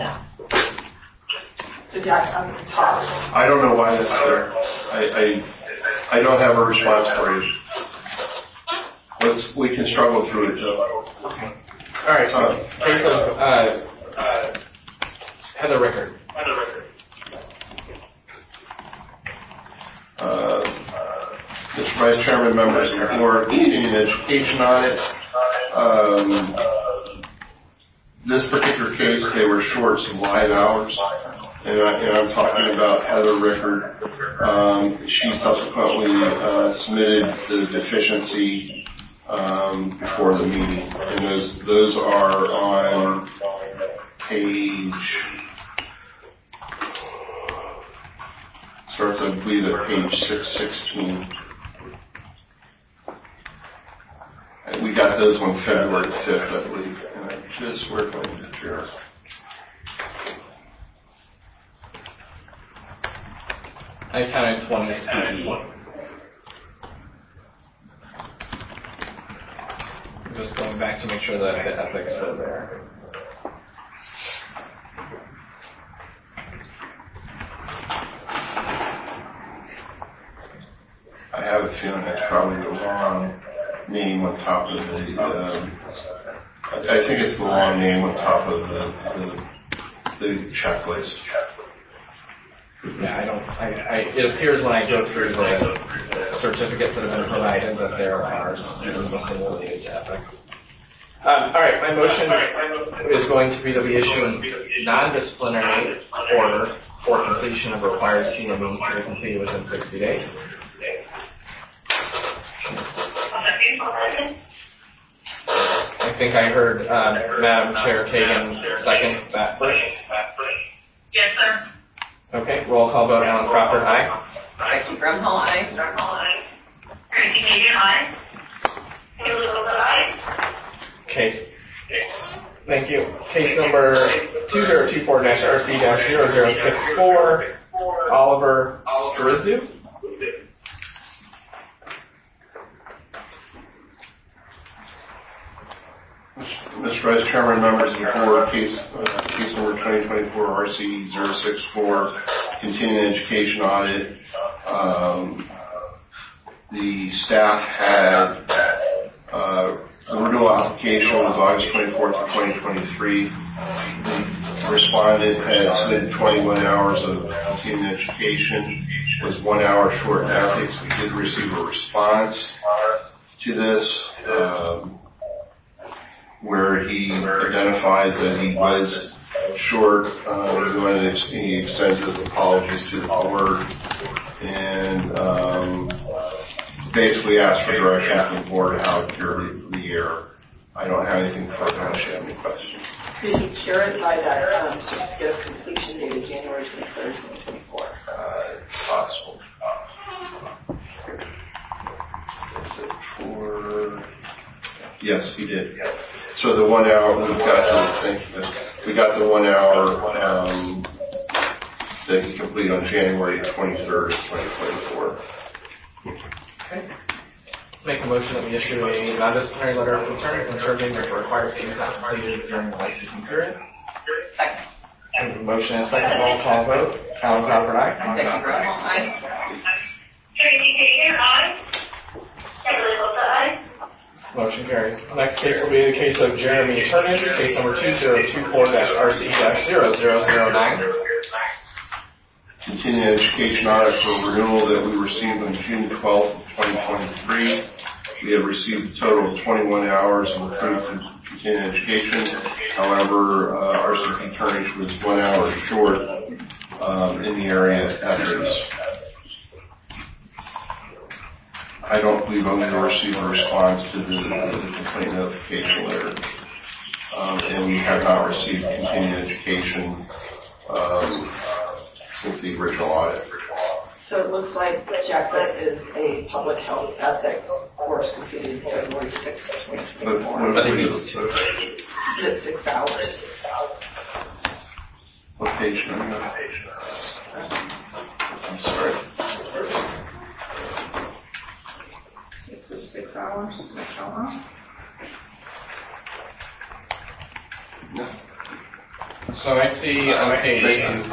So Jack, on the top. I don't know why that's there. I don't have a response for you. We can struggle through it though. Okay. All right. Case of Heather Rickard. Mr. Vice Chairman, members of the board, continuing education on it. This particular case, they were short some live hours, and I'm talking about Heather Rickard. She subsequently submitted the deficiency before the meeting, and those are on page. Starts, I believe, at page 616. And we got those on February 5th, I believe. And I just worked on the chair. I counted 20 CE. I'm just going back to make sure that the ethics were there. I have a feeling that's probably the wrong name on top of the, I think it's the wrong name on top of the checklist. Yeah, it appears when I go through the certificates that have been provided that there are students missing related to ethics. All right, my motion is going to be that we issue a non-disciplinary order for completion of required CME to be completed within 60 days. I think I heard Madam Chair Kagan second that first. Yes, sir. Okay, roll call vote. Alan Crawford, aye. Becky Grunhall, aye. Tracy Kagan, aye. Kimberly Costa, aye. Case. Thank you. Case number 2024-RC-0064, Oliver Strizu. Mr. Vice Chairman, members of the board, case number 2024 RC-064, continuing education audit. The staff had the renewal application was August 24th of 2023. The respondent had submitted 21 hours of continuing education, was 1 hour short in ethics. We did receive a response to this, where he identifies that he was short. He extends his apologies to the board and basically asked for direction from the board how to cure the error. I don't have anything further unless you have any questions. Did he cure it by that certificate of completion dated January 23rd, 2024? It's possible. Is it for... Yes, he did. So the 1 hour, we got the 1 hour that he completed on January 23rd of 2024. Okay. Make a motion that we issue a non-disciplinary letter of concern concerning the required things not completed during the licensing period. Second. And a motion and a second roll call vote. Alan Crawford, aye. Becky Brownell, aye. Tracy Kagan, aye. Kimberly Costa, aye. Motion carries. The next case will be the case of Jeremy Turnage, case number 2024-RC-0009. Continuing education audit for renewal that we received on June 12th of 2023. We have received a total of 21 hours of approved continuing education. However, RCP Turnage was 1 hour short in the area of ethics. I don't believe I'm going to receive a response to the complaint notification letter. And we have not received continuing education since the original audit. So it looks like Jackpot is a public health ethics course completed February 6th, 2024. But it needs to. It's 6 hours. What page are you on? I'm sorry. It's the 6 hours. No. So I see on page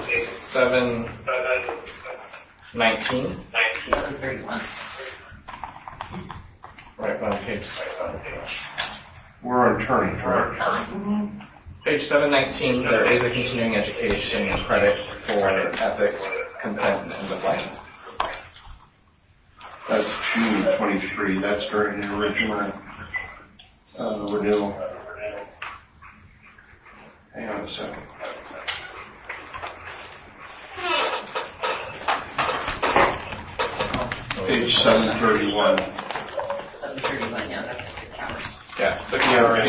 719. 731. Right on page. We're on turning, correct? Page 719, there is a continuing education credit for ethics, consent, and end of life. That's June 23. That's during the original renewal. Hang on a second. Page 731. 731, yeah, that's 6 hours. Yeah, 6 hours.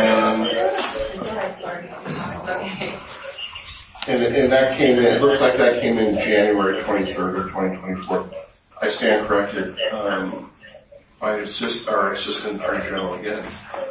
It's okay. And that came in, it looks like that came in January 23rd of 2024. I stand corrected by our Assistant Attorney General again.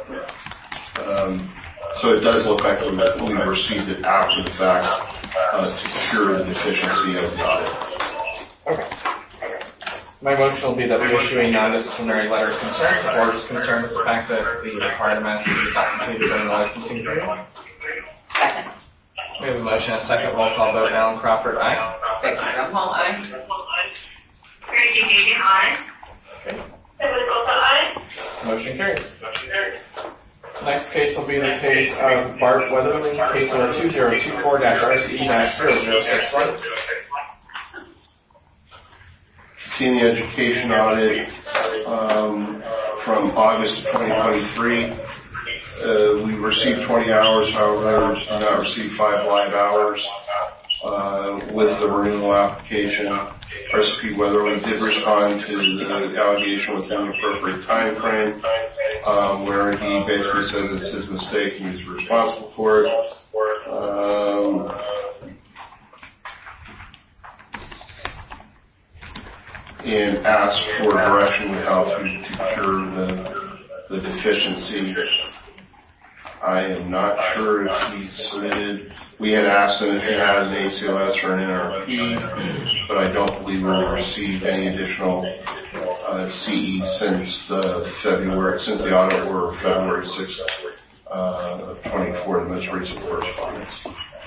So it does look like we received it after the fact to cure the deficiency of the audit. Okay. My motion will be that we issue a non-disciplinary letter of concern. The board is concerned with the fact that the required amount is not completed during the licensing period. Second. We have a motion and a second roll call vote. Alan Crawford, aye. Becky Brownell, aye. Tracy Kagan, aye. Kimberly Costa, aye. Motion carries. Next case will be the case of Bart Weatherly, case number 2024-RCE-0061. Continuing education audit from August of 2023. We received 20 hours, however, did not receive 5 live hours with the renewal application. RCP Weatherly did respond to the allegation within the appropriate time frame, where he basically says it's his mistake and he's responsible for it. And asked for direction on how to cure the deficiency I am not sure if he submitted, we had asked him if he had an ACLS or an NRP, but I don't believe we've received any additional CE since the audit were February 6th of 24, the most recent correspondence.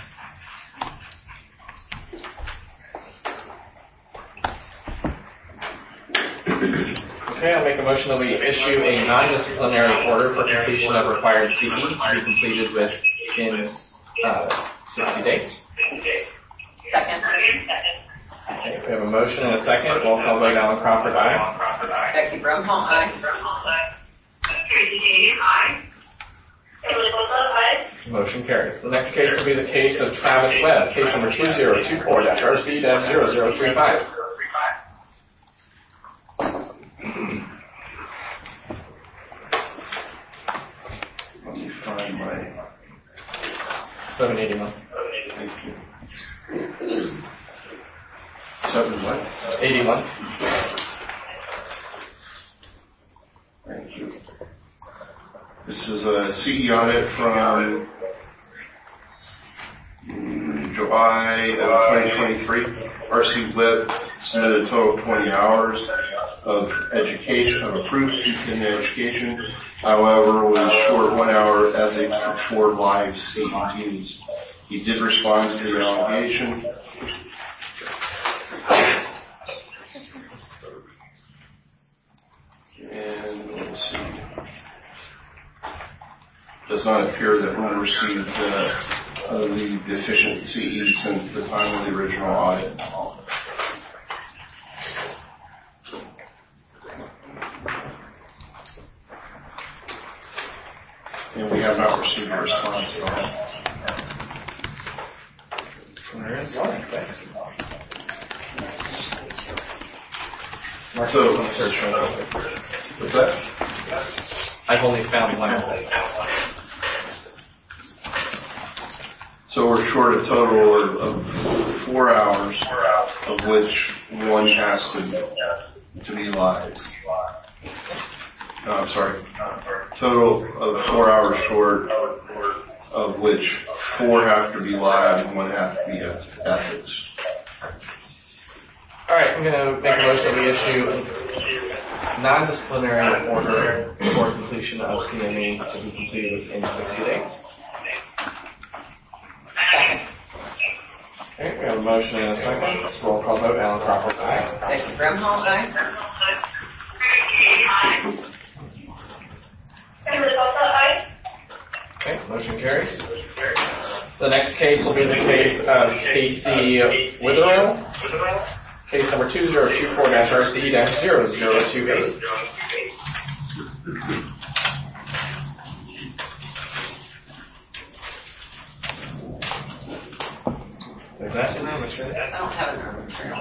Okay, I'll make a motion that we issue a non-disciplinary order for completion of required CE to be completed within 60 days. Second. Okay, we have a motion and a second. Roll call vote. Alan Crawford, aye. Becky Brumhall, aye. Tracy Davies, aye. Emily Bosa, aye. Motion carries. The next case will be the case of Travis Webb, case number 2024-RC-0035. Let me find my 781. Thank you. 7 what? 81. Thank you. This is a CE audit from July of 2023. RC Webb submitted a total of 20 hours of education, of approved continuing education. However, was short 1 hour ethics and 4 live CEUs. He did respond to the allegation. And let's see. Does not appear that we received the deficient CE since the time of the original audit. And we have not received a response at all. There is one, thanks. So, what's that? I've only found one of them. So we're short a total of 4 hours, of which 1 has to be live. No, I'm sorry. Total of 4 hours short, of which 4 have to be live and 1 has to be ethics. All right, I'm going to make a motion that we issue a non-disciplinary order for completion of CME to be completed within 60 days. Okay, we have a motion and a second. Let's roll call vote. Alan Crawford, aye. Becky Brumhall, aye. Emily Bosa, aye. Okay, motion carries. The next case will be the case of Casey Witherill, case number 2024-RC-0028. Is that in our material? I don't have it in our material.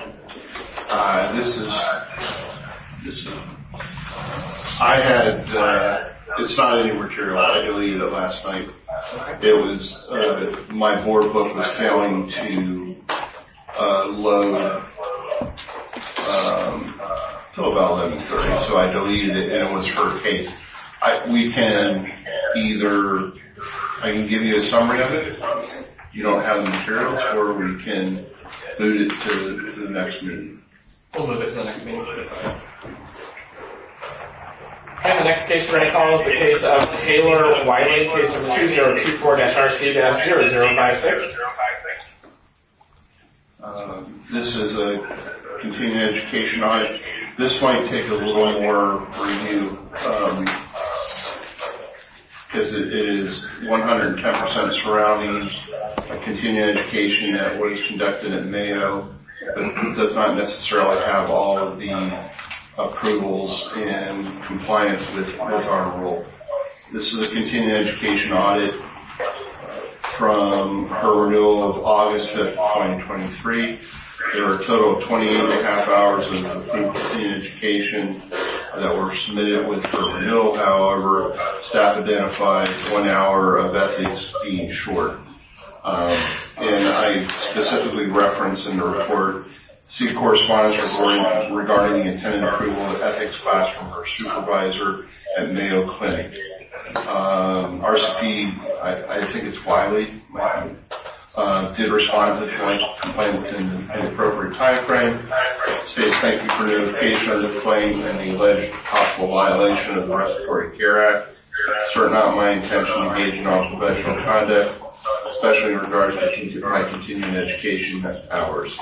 It's not any material. I deleted it last night. It was, my board book was failing to load till about 11:30, so I deleted it, and it was her case. I can give you a summary of it. You don't have the materials, or we can move it to the next meeting. We'll move it to the next meeting. And the next case we're going to call is the case of Taylor Wiley, case number 2024-RC-0056. This is a continuing education audit. This might take a little more review, because it is 110% surrounding a continuing education that was conducted at Mayo, but it does not necessarily have all of the approvals and compliance with our rule. This is a continuing education audit from her renewal of August 5th, 2023. There are a total of 28 and a half hours of approved continuing education that were submitted with her renewal. However, staff identified 1 hour of ethics being short. And I specifically reference in the report, see correspondence regarding the intended approval of ethics class from her supervisor at Mayo Clinic. RCP Wiley, did respond to the complaint within the appropriate time frame. States thank you for notification of the complaint and the alleged possible violation of the Respiratory Care Act. It's certainly not my intention to engage in all professional conduct, especially in regards to my continuing education hours.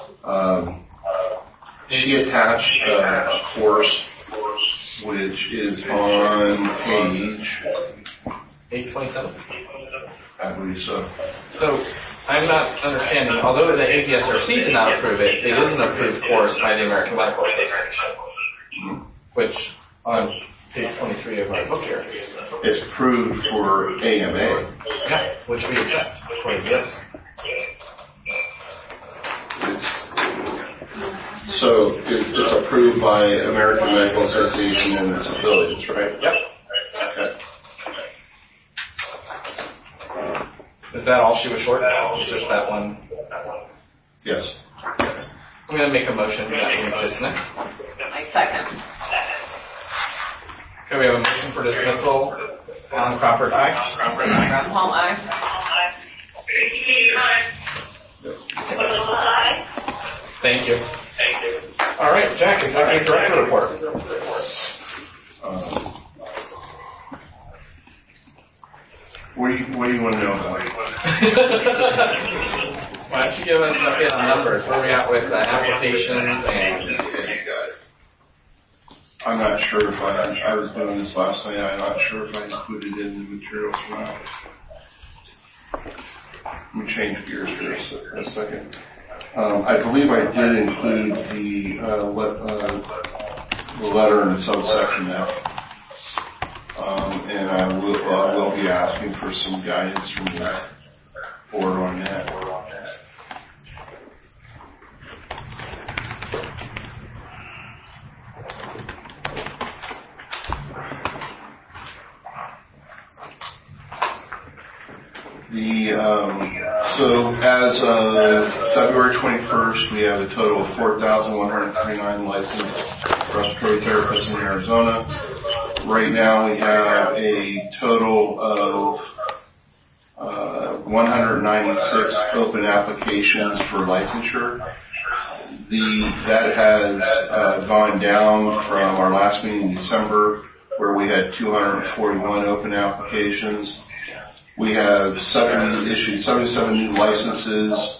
She attached a course which is on page 827. I believe so. So I'm not understanding. Although the ACSRC did not approve it, it is an approved course by the American Medical Association, which on page 23 of our book here. It's approved for AMA. Yeah, which we accept. Yes. So it's approved by American Medical Association and its affiliates, right? Yep. Okay. Is that all she was short of? It's just that one? Yes. I'm going to make a motion that we dismiss. I second. Okay, we have a motion for dismissal. Alan Crawford, aye. Ron Paul, aye. Thank you. All right, Jack, Executive Director report. What do you want to know about? Why don't you give us an update on numbers? Where are we at with applications and... I'm not sure if I was doing this last night. I'm not sure if I included it in the materials or not. Let me change gears here a second. I believe I did include the letter in subsection F. And I will be asking for some guidance from the board on that. So as of February 21st, we have a total of 4,139 licensed respiratory therapists in Arizona. Right now we have a total of 196 open applications for licensure. That has gone down from our last meeting in December, where we had 241 open applications. We have issued 77 new licenses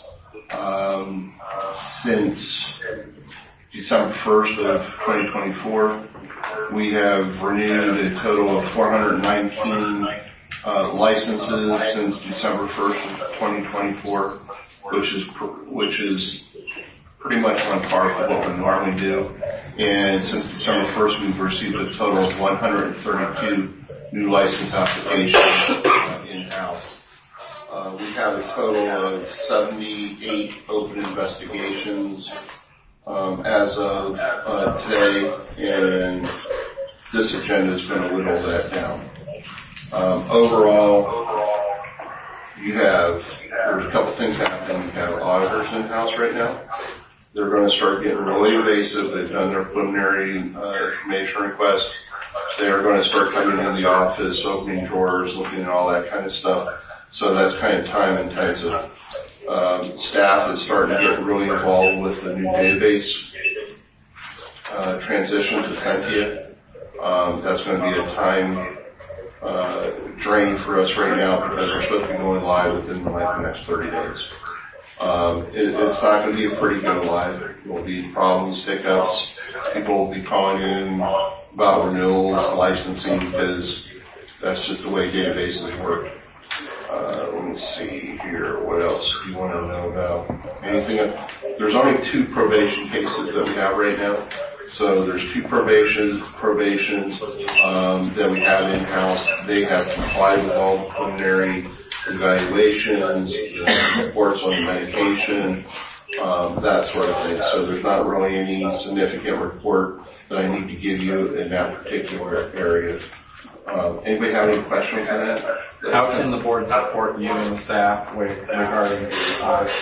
since December 1st of 2024. We have renewed a total of 419 licenses since December 1st of 2024, which is pretty much on par for what we normally do. And since December 1st, we've received a total of 132 new license applications in-house. We have a total of 78 open investigations as of today, and this agenda is going to whittle that down. Overall, there's a couple things happening. You have auditors in-house right now. They're going to start getting really invasive. They've done their preliminary information request. They are going to start coming in the office, opening drawers, looking at all that kind of stuff. So that's kind of time intensive. Staff is starting to get really involved with the new database transition to Thentia. That's going to be a time drain for us right now because we're supposed to be going live within the next 30 days. It's not going to be a pretty go live. There will be problems, hiccups. People will be calling in about renewals, licensing, because that's just the way databases work. Let me see here. What else do you want to know about? Anything? There's only 2 probation cases that we have right now. So there's 2 probations that we have in-house. They have complied with all the preliminary evaluations, the reports on the medication, that sort of thing. So there's not really any significant report that I need to give you in that particular area. Anybody have any questions on that? How can the board support you and the staff regarding audit?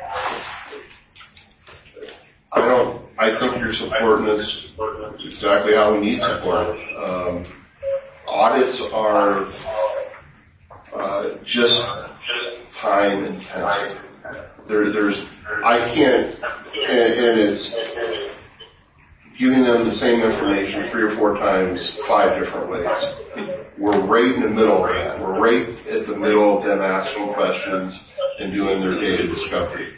I think you're supporting us exactly how we need support. Audits are just time intensive. I can't, and it's giving them the same information 3 or 4 times, 5 different ways. We're right in the middle of that. We're right at the middle of them asking questions and doing their data discovery.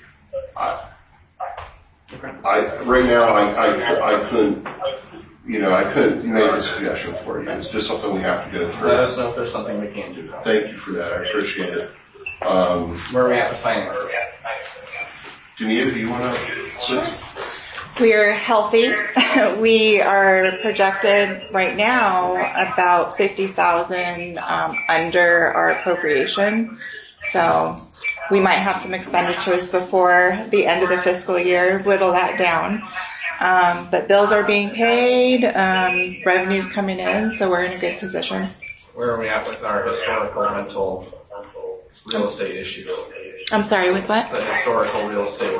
Right now, I couldn't, I couldn't make a suggestion for you. It's just something we have to go through. Let us know if there's something we can do. Thank you for that. I appreciate it. Where are we at with finances? Geneva, do you want to switch? We're healthy. We are projected right now about $50,000 under our appropriation. So we might have some expenditures before the end of the fiscal year, whittle that down. But bills are being paid, revenue's coming in, so we're in a good position. Where are we at with our historical rental real estate issues? I'm sorry, with what? The historical real estate.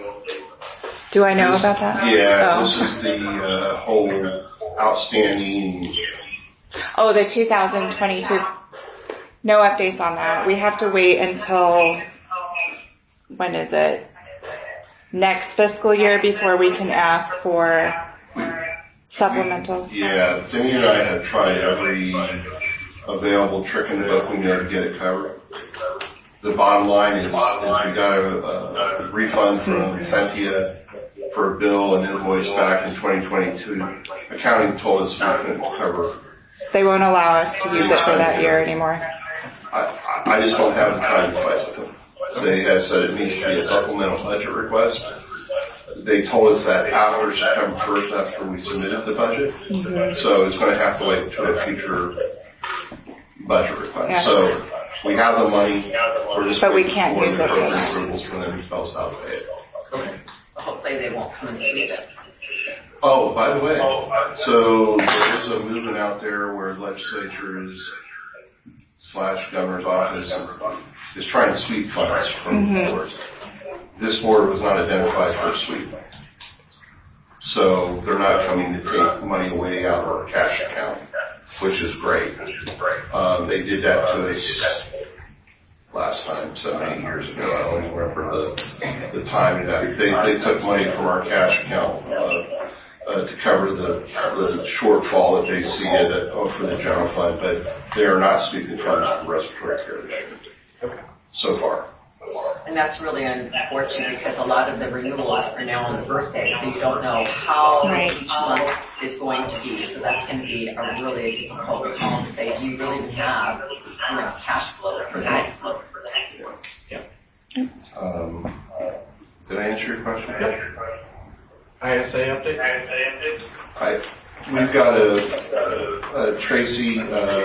Do I know about that? Yeah, This is the whole outstanding. Oh, the 2022. No updates on that. We have to wait until, when is it? Next fiscal year before we can ask for supplemental. Yeah, Denny and I have tried every available trick in the book we know to get it covered. The bottom line is we got a refund from Fentia for a bill and invoice back in 2022. Accounting told us we couldn't cover. They won't allow us to use it for that year anymore. I just don't have the time to fight with them. They have said it needs to be a supplemental budget request. They told us that after September 1st, after we submitted the budget. Mm-hmm. So it's going to have to wait to a future budget request. Yeah. So we have the money. We're just we can't use it for that. Approvals from them to tell us how to pay it. Okay. Hopefully they won't come and sweep it. Oh, by the way, so there is a movement out there where legislatures / governor's office is trying to sweep funds from boards. This board was not identified for a sweep. So they're not coming to take money away out of our cash account, which is great. They did that to us last time, 7-8 years ago. I don't even remember the time that they took money from our cash account to cover the shortfall that they see for the general fund, but they are not sweeping funds for respiratory care this year so far. And that's really unfortunate because a lot of the renewals are now on the birthday, so you don't know how each month is going to be. So that's going to be a really difficult call to say, do you really even have cash flow for the next month? Yeah. Did I answer your question? Yeah. ISA update? We've got a Tracy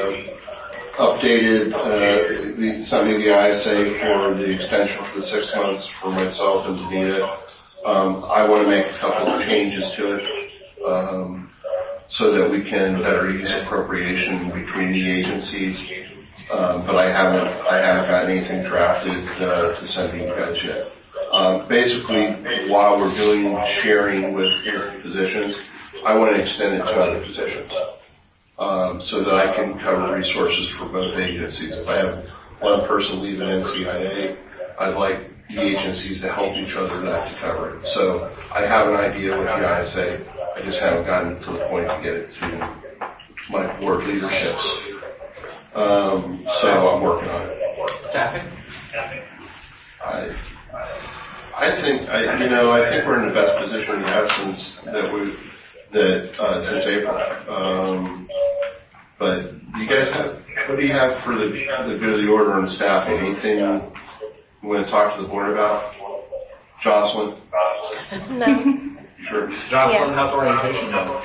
updated sent me the ISA for the extension for the 6 months for myself and Danita. I want to make a couple of changes to it so that we can better use appropriation between the agencies. But I haven't got anything drafted to send to you guys yet. Basically, while we're doing sharing with positions, I want to extend it to other positions. So that I can cover resources for both agencies. If I have one person leave an NCIA, I'd like the agencies to help each other not to cover it. So I have an idea with the ISA. I just haven't gotten to the point to get it to my board leaderships. So I'm working on it. Staffing? I think we're in the best position we have since April. But you guys what do you have for the good of the order and staffing? Anything you want to talk to the board about? Jocelyn? No. Sure. Jocelyn, how's orientation going?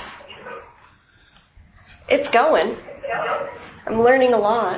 It's going. I'm learning a lot.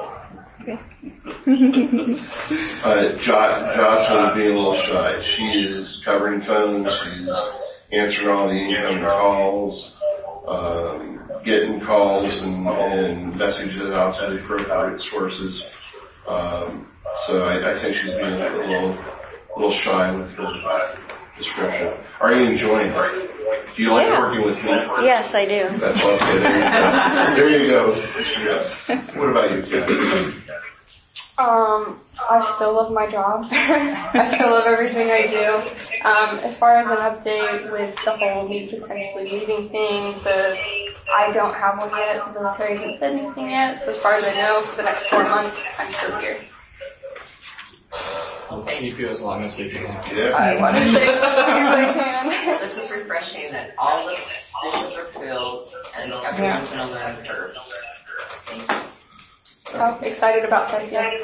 Jocelyn's being a little shy. She is covering phones. She's answering all the incoming calls, getting calls and messages out to the appropriate sources. So I think she's being a little shy with her description. Are you enjoying it? Do you like working with me? Yes, I do. That's okay. There you go. What about you, Kat? I still love my job. I still love everything I do. As far as an update with the whole me potentially leaving thing, I don't have one yet. The military hasn't said anything yet. So as far as I know, for the next 4 months, I'm still here. We'll keep you as long as we can. Yeah. I want to stay as long as I can. This is refreshing that all the positions are filled and everyone's in a learning curve. Thank you. Oh, excited about that, yeah.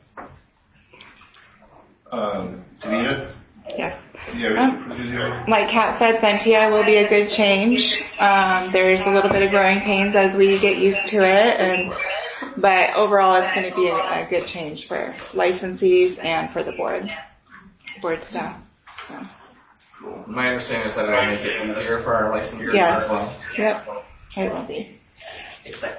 Danita? Yes. Yeah, like Kat said, Ventia will be a good change. There's a little bit of growing pains as we get used to it, but overall it's going to be a good change for licensees and for the board staff. So. My understanding is that it'll make it easier for our licensees yes. as well. Yep, it will be. Except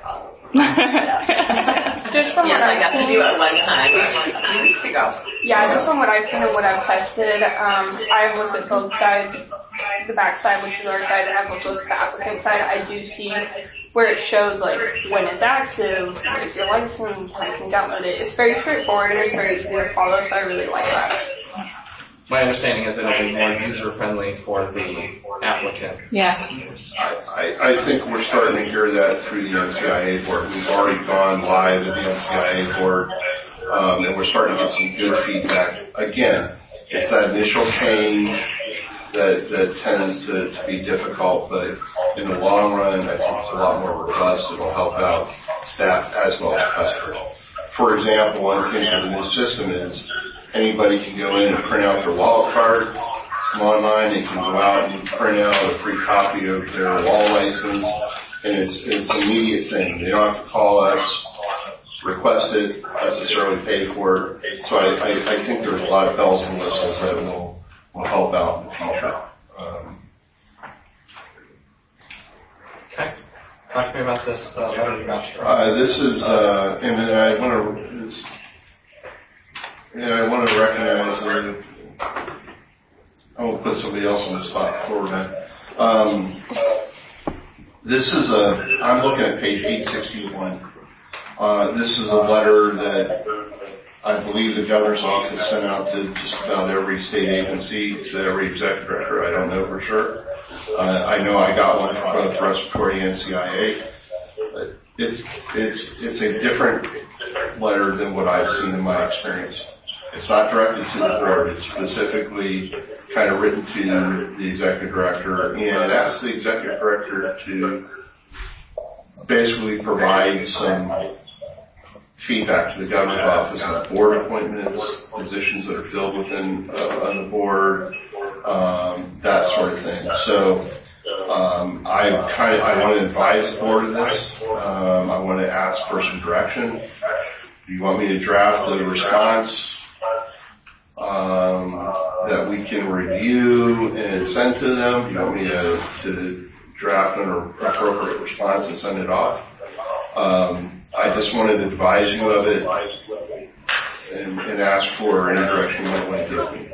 just from what I I've got seen, to do it one time a few weeks ago. Yeah, just from what I've seen and what I've tested, I've looked at both sides, the back side, which is our side, and I've also looked at the applicant side. I do see where it shows like when it's active, what is your license, how you can download it. It's very straightforward and it's very easy to follow, so I really like that. My understanding is it'll be more user-friendly for the applicant. Yeah. I think we're starting to hear that through the NCIA board. We've already gone live at the NCIA board, and we're starting to get some good feedback. Again, it's that initial change that tends to be difficult, but in the long run, I think it's a lot more robust. It'll help out staff as well as customers. For example, one thing for the new system is anybody can go in and print out their wallet card. It's online. They can go out and print out a free copy of their wall license, and it's an immediate thing. They don't have to call us, request it, necessarily pay for it. So I think there's a lot of bells and whistles that will help out in the future. Okay. Talk to me about this letter you got. This is, and I want to recognize I won't put somebody else on the spot before we're done. I'm looking at page 861. This is a letter that I believe the governor's office sent out to just about every state agency, to every executive director. I don't know for sure. I know I got one for both respiratory and CIA. But it's a different letter than what I've seen in my experience. It's not directed to the board. It's specifically kind of written to the executive director, and it asks the executive director to basically provide some feedback to the governor's office on board appointments, positions that are filled within on the board, that sort of thing. So I want to advise the board of this. I want to ask for some direction. Do you want me to draft a response that we can review and send to them? Do you want me to draft an appropriate response and send it off? I just wanted to advise you of it and ask for any direction you might want to give me.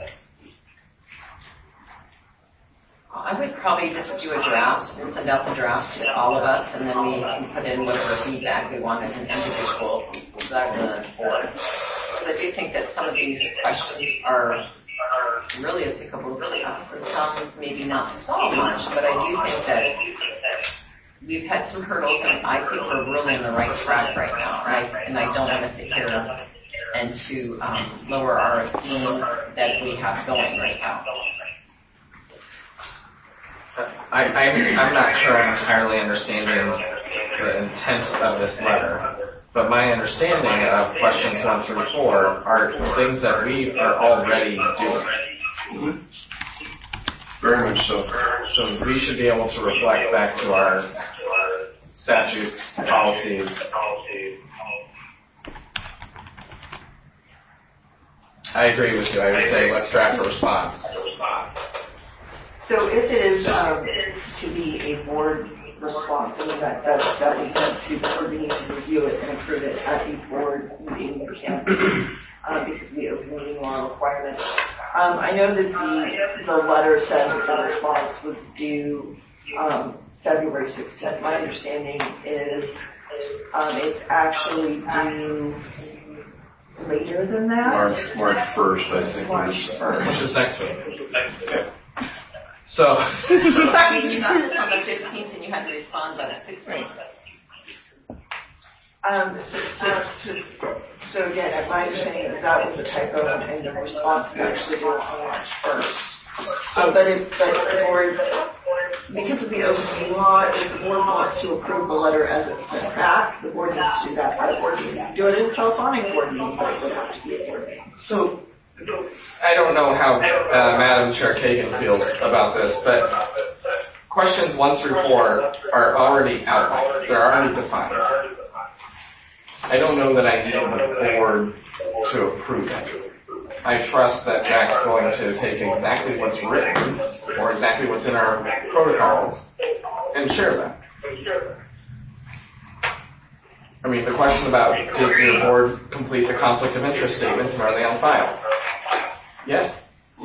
I would probably just do a draft and send out the draft to all of us, and then we can put in whatever feedback we want as an individual rather than a board. Because I do think that some of these questions are really applicable to us, and some maybe not so much, but I do think that we've had some hurdles, and I think we're really on the right track right now, and I don't want to sit here and to lower our esteem that we have going right now. I'm not sure I'm entirely understanding the intent of this letter, but my understanding of questions 1 through 4 are things that we are already doing. Mm-hmm. Very much so. So we should be able to reflect back to our statutes, policies. I agree with you. I would say let's draft a response. So if it is to be a board response, I mean that would have to the board need to review it and approve it at the board meeting. You can't because of the open meeting law requirement. I know that the letter said that the response was due February 16th. My understanding is it's actually due later than that. March 1st, I think. March 1st. Which is next week. So. I mean, you got this on the 15th and you had to respond by the 16th. So again, my understanding is that was a typo and the response is actually due on March 1st. But the board, because of the open meeting law, if the board wants to approve the letter as it's sent back, the board needs to do that at a board meeting. You can do it in a telephonic board meeting, but it would have to be a board meeting. So, I don't know how Madam Chair Kagan feels about this, but questions 1 through 4 are already outlined. They're already defined. I don't know that I need the board to approve it. I trust that Jack's going to take exactly what's written or exactly what's in our protocols and share them. I mean, the question about does your board complete the conflict of interest statements and are they on file? Yes.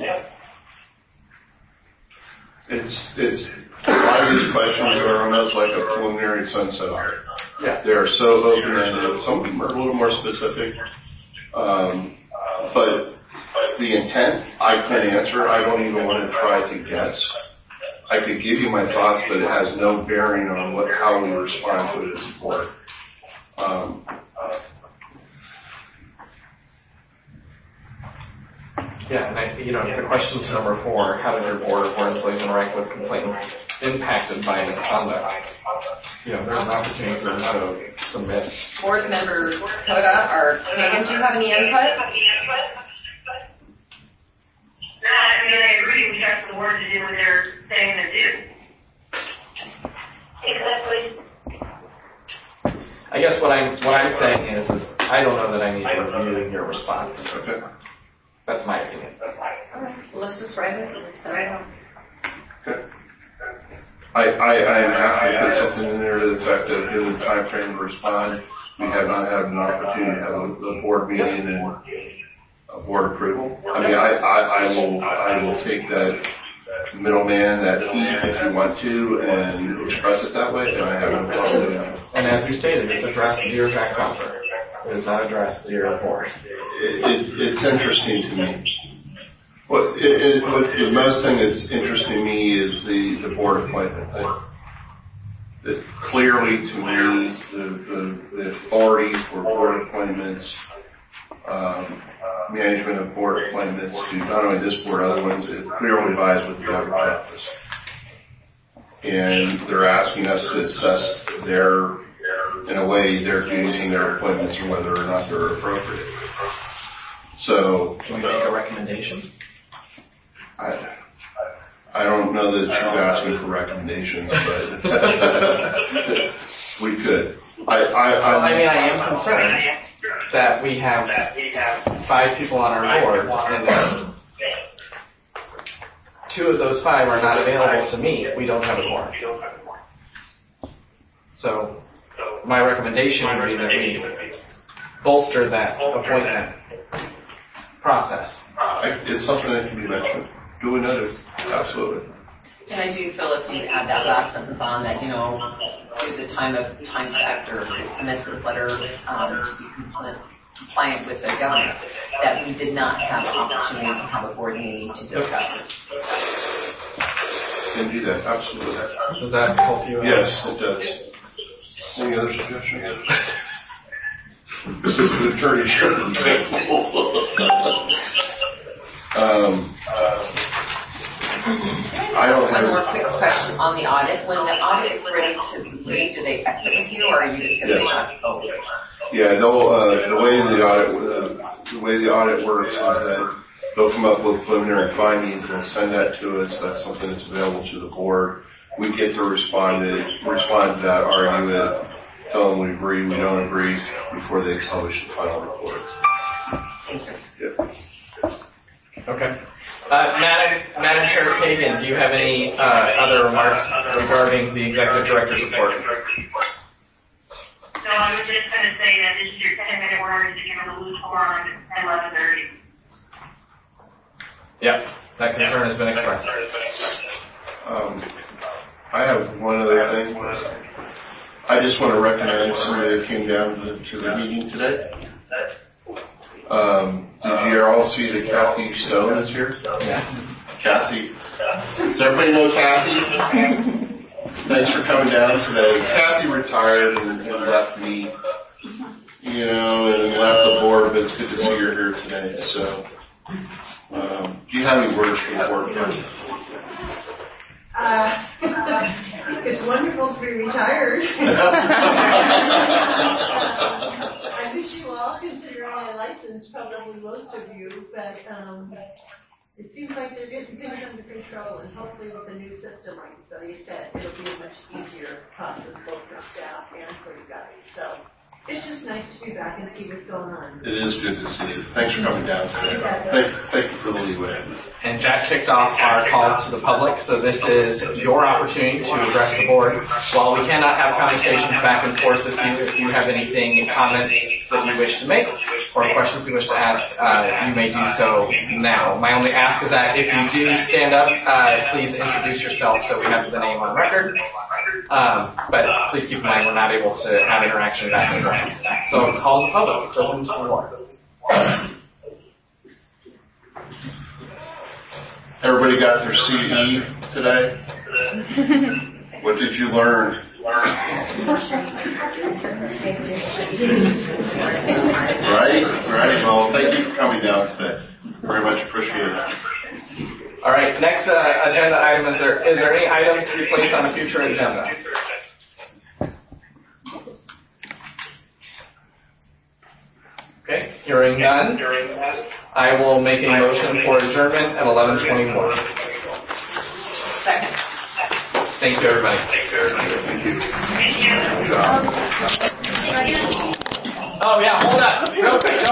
It's a lot of these questions are almost like a preliminary sunset audit. Yeah. They are so open-ended. Some of them are a little more specific. But the intent, I couldn't answer. I don't even want to try to guess. I could give you my thoughts, but it has no bearing on how we respond to it as a board. Yeah, and the question to number 4, how did your board or board employees interact with complaints impacted by misconduct? There's an opportunity for them to submit. Board member Koda or Kagan, do you have any input? I agree. We trust the board to do what they're saying to do. Exactly. I guess what I'm saying is I don't know that I need to review your response. Okay. That's my opinion. All right. Well, let's just write it and send it out. Okay. I am happy to put something in there to the effect of given the time frame to respond. We have not had an opportunity to have the board meeting and a board approval. I mean, I will take that middleman, that heat, if you want to, and express it that way, and I have no problem doing that. And as you stated, it's addressed to your Jack Comfort. It is not addressed to your board. It's interesting to me. The most thing that's interesting to me is the board appointment thing. That clearly, to me, the authority for board appointments, management of board appointments to not only this board, other ones, it clearly lies with the governor's office. And they're asking us to assess their duties and their appointments and whether or not they're appropriate. So, can we make a recommendation? I don't know that you've asked me for recommendations, but we could. I am concerned that we have 5 people on our board, and 2 of those 5 are not available to meet. We don't have a quorum. So, my recommendation would be that we bolster that appointment process. It's something that can be mentioned. Duly noted. Absolutely. And I do feel if you add that last sentence on that, due to the time factor to submit this letter to be compliant with the government, that we did not have an opportunity to have a board meeting to discuss this. Can do that. Absolutely. Does that help you? Yes, it does. Any other suggestions? This is the attorney general. I don't have one more quick question on the audit. When the audit is ready to leave, do they exit with you, or are you just going to be over? Yeah, the way the audit works is that they'll come up with preliminary findings and send that to us. That's something that's available to the board. We get to respond to that, argue it, tell them we agree, we don't agree, before they publish the final report. Thank you. Yeah. Okay. Madam Chair Kagan, do you have any other remarks regarding the Executive Director's report? No, I was just going to say that this is your 10-minute warning to give them a loose forum at 11:30. Yep, that concern has been expressed. I have one other thing. I just want to recognize somebody that came down to the meeting today. Did you all see that Kathy Stone is here? Yes. Kathy. Does everybody know Kathy? Thanks for coming down today. Kathy retired and left me, and left the board, but it's good to see her here today. So, do you have any words for the board, Kathy? It's wonderful to be retired. I wish you all, considering my license, probably most of you, but it seems like they're getting things under control, and hopefully with the new system, like you said, it'll be a much easier process both for staff and for you guys. So it's just nice to be back and see what's going on. It is good to see you. Thanks for coming down today. Thank you for the leeway. And Jack kicked off our call to the public, so this is your opportunity to address the board. While we cannot have conversations back and forth with you, if you have anything, comments that you wish to make or questions you wish to ask, you may do so now. My only ask is that if you do stand up, please introduce yourself so we have the name on record. But please keep in mind we're not able to have interaction back and forth. So call the public. It's open to the floor. Everybody got their CE today? What did you learn? Right. Well, thank you for coming down today. Very much appreciate it. All right. Next agenda item is there any items to be placed on a future agenda? Okay. Hearing none, I will make a motion for adjournment at 11:21. Second. Thank you, everybody. Oh yeah, hold on. Real quick.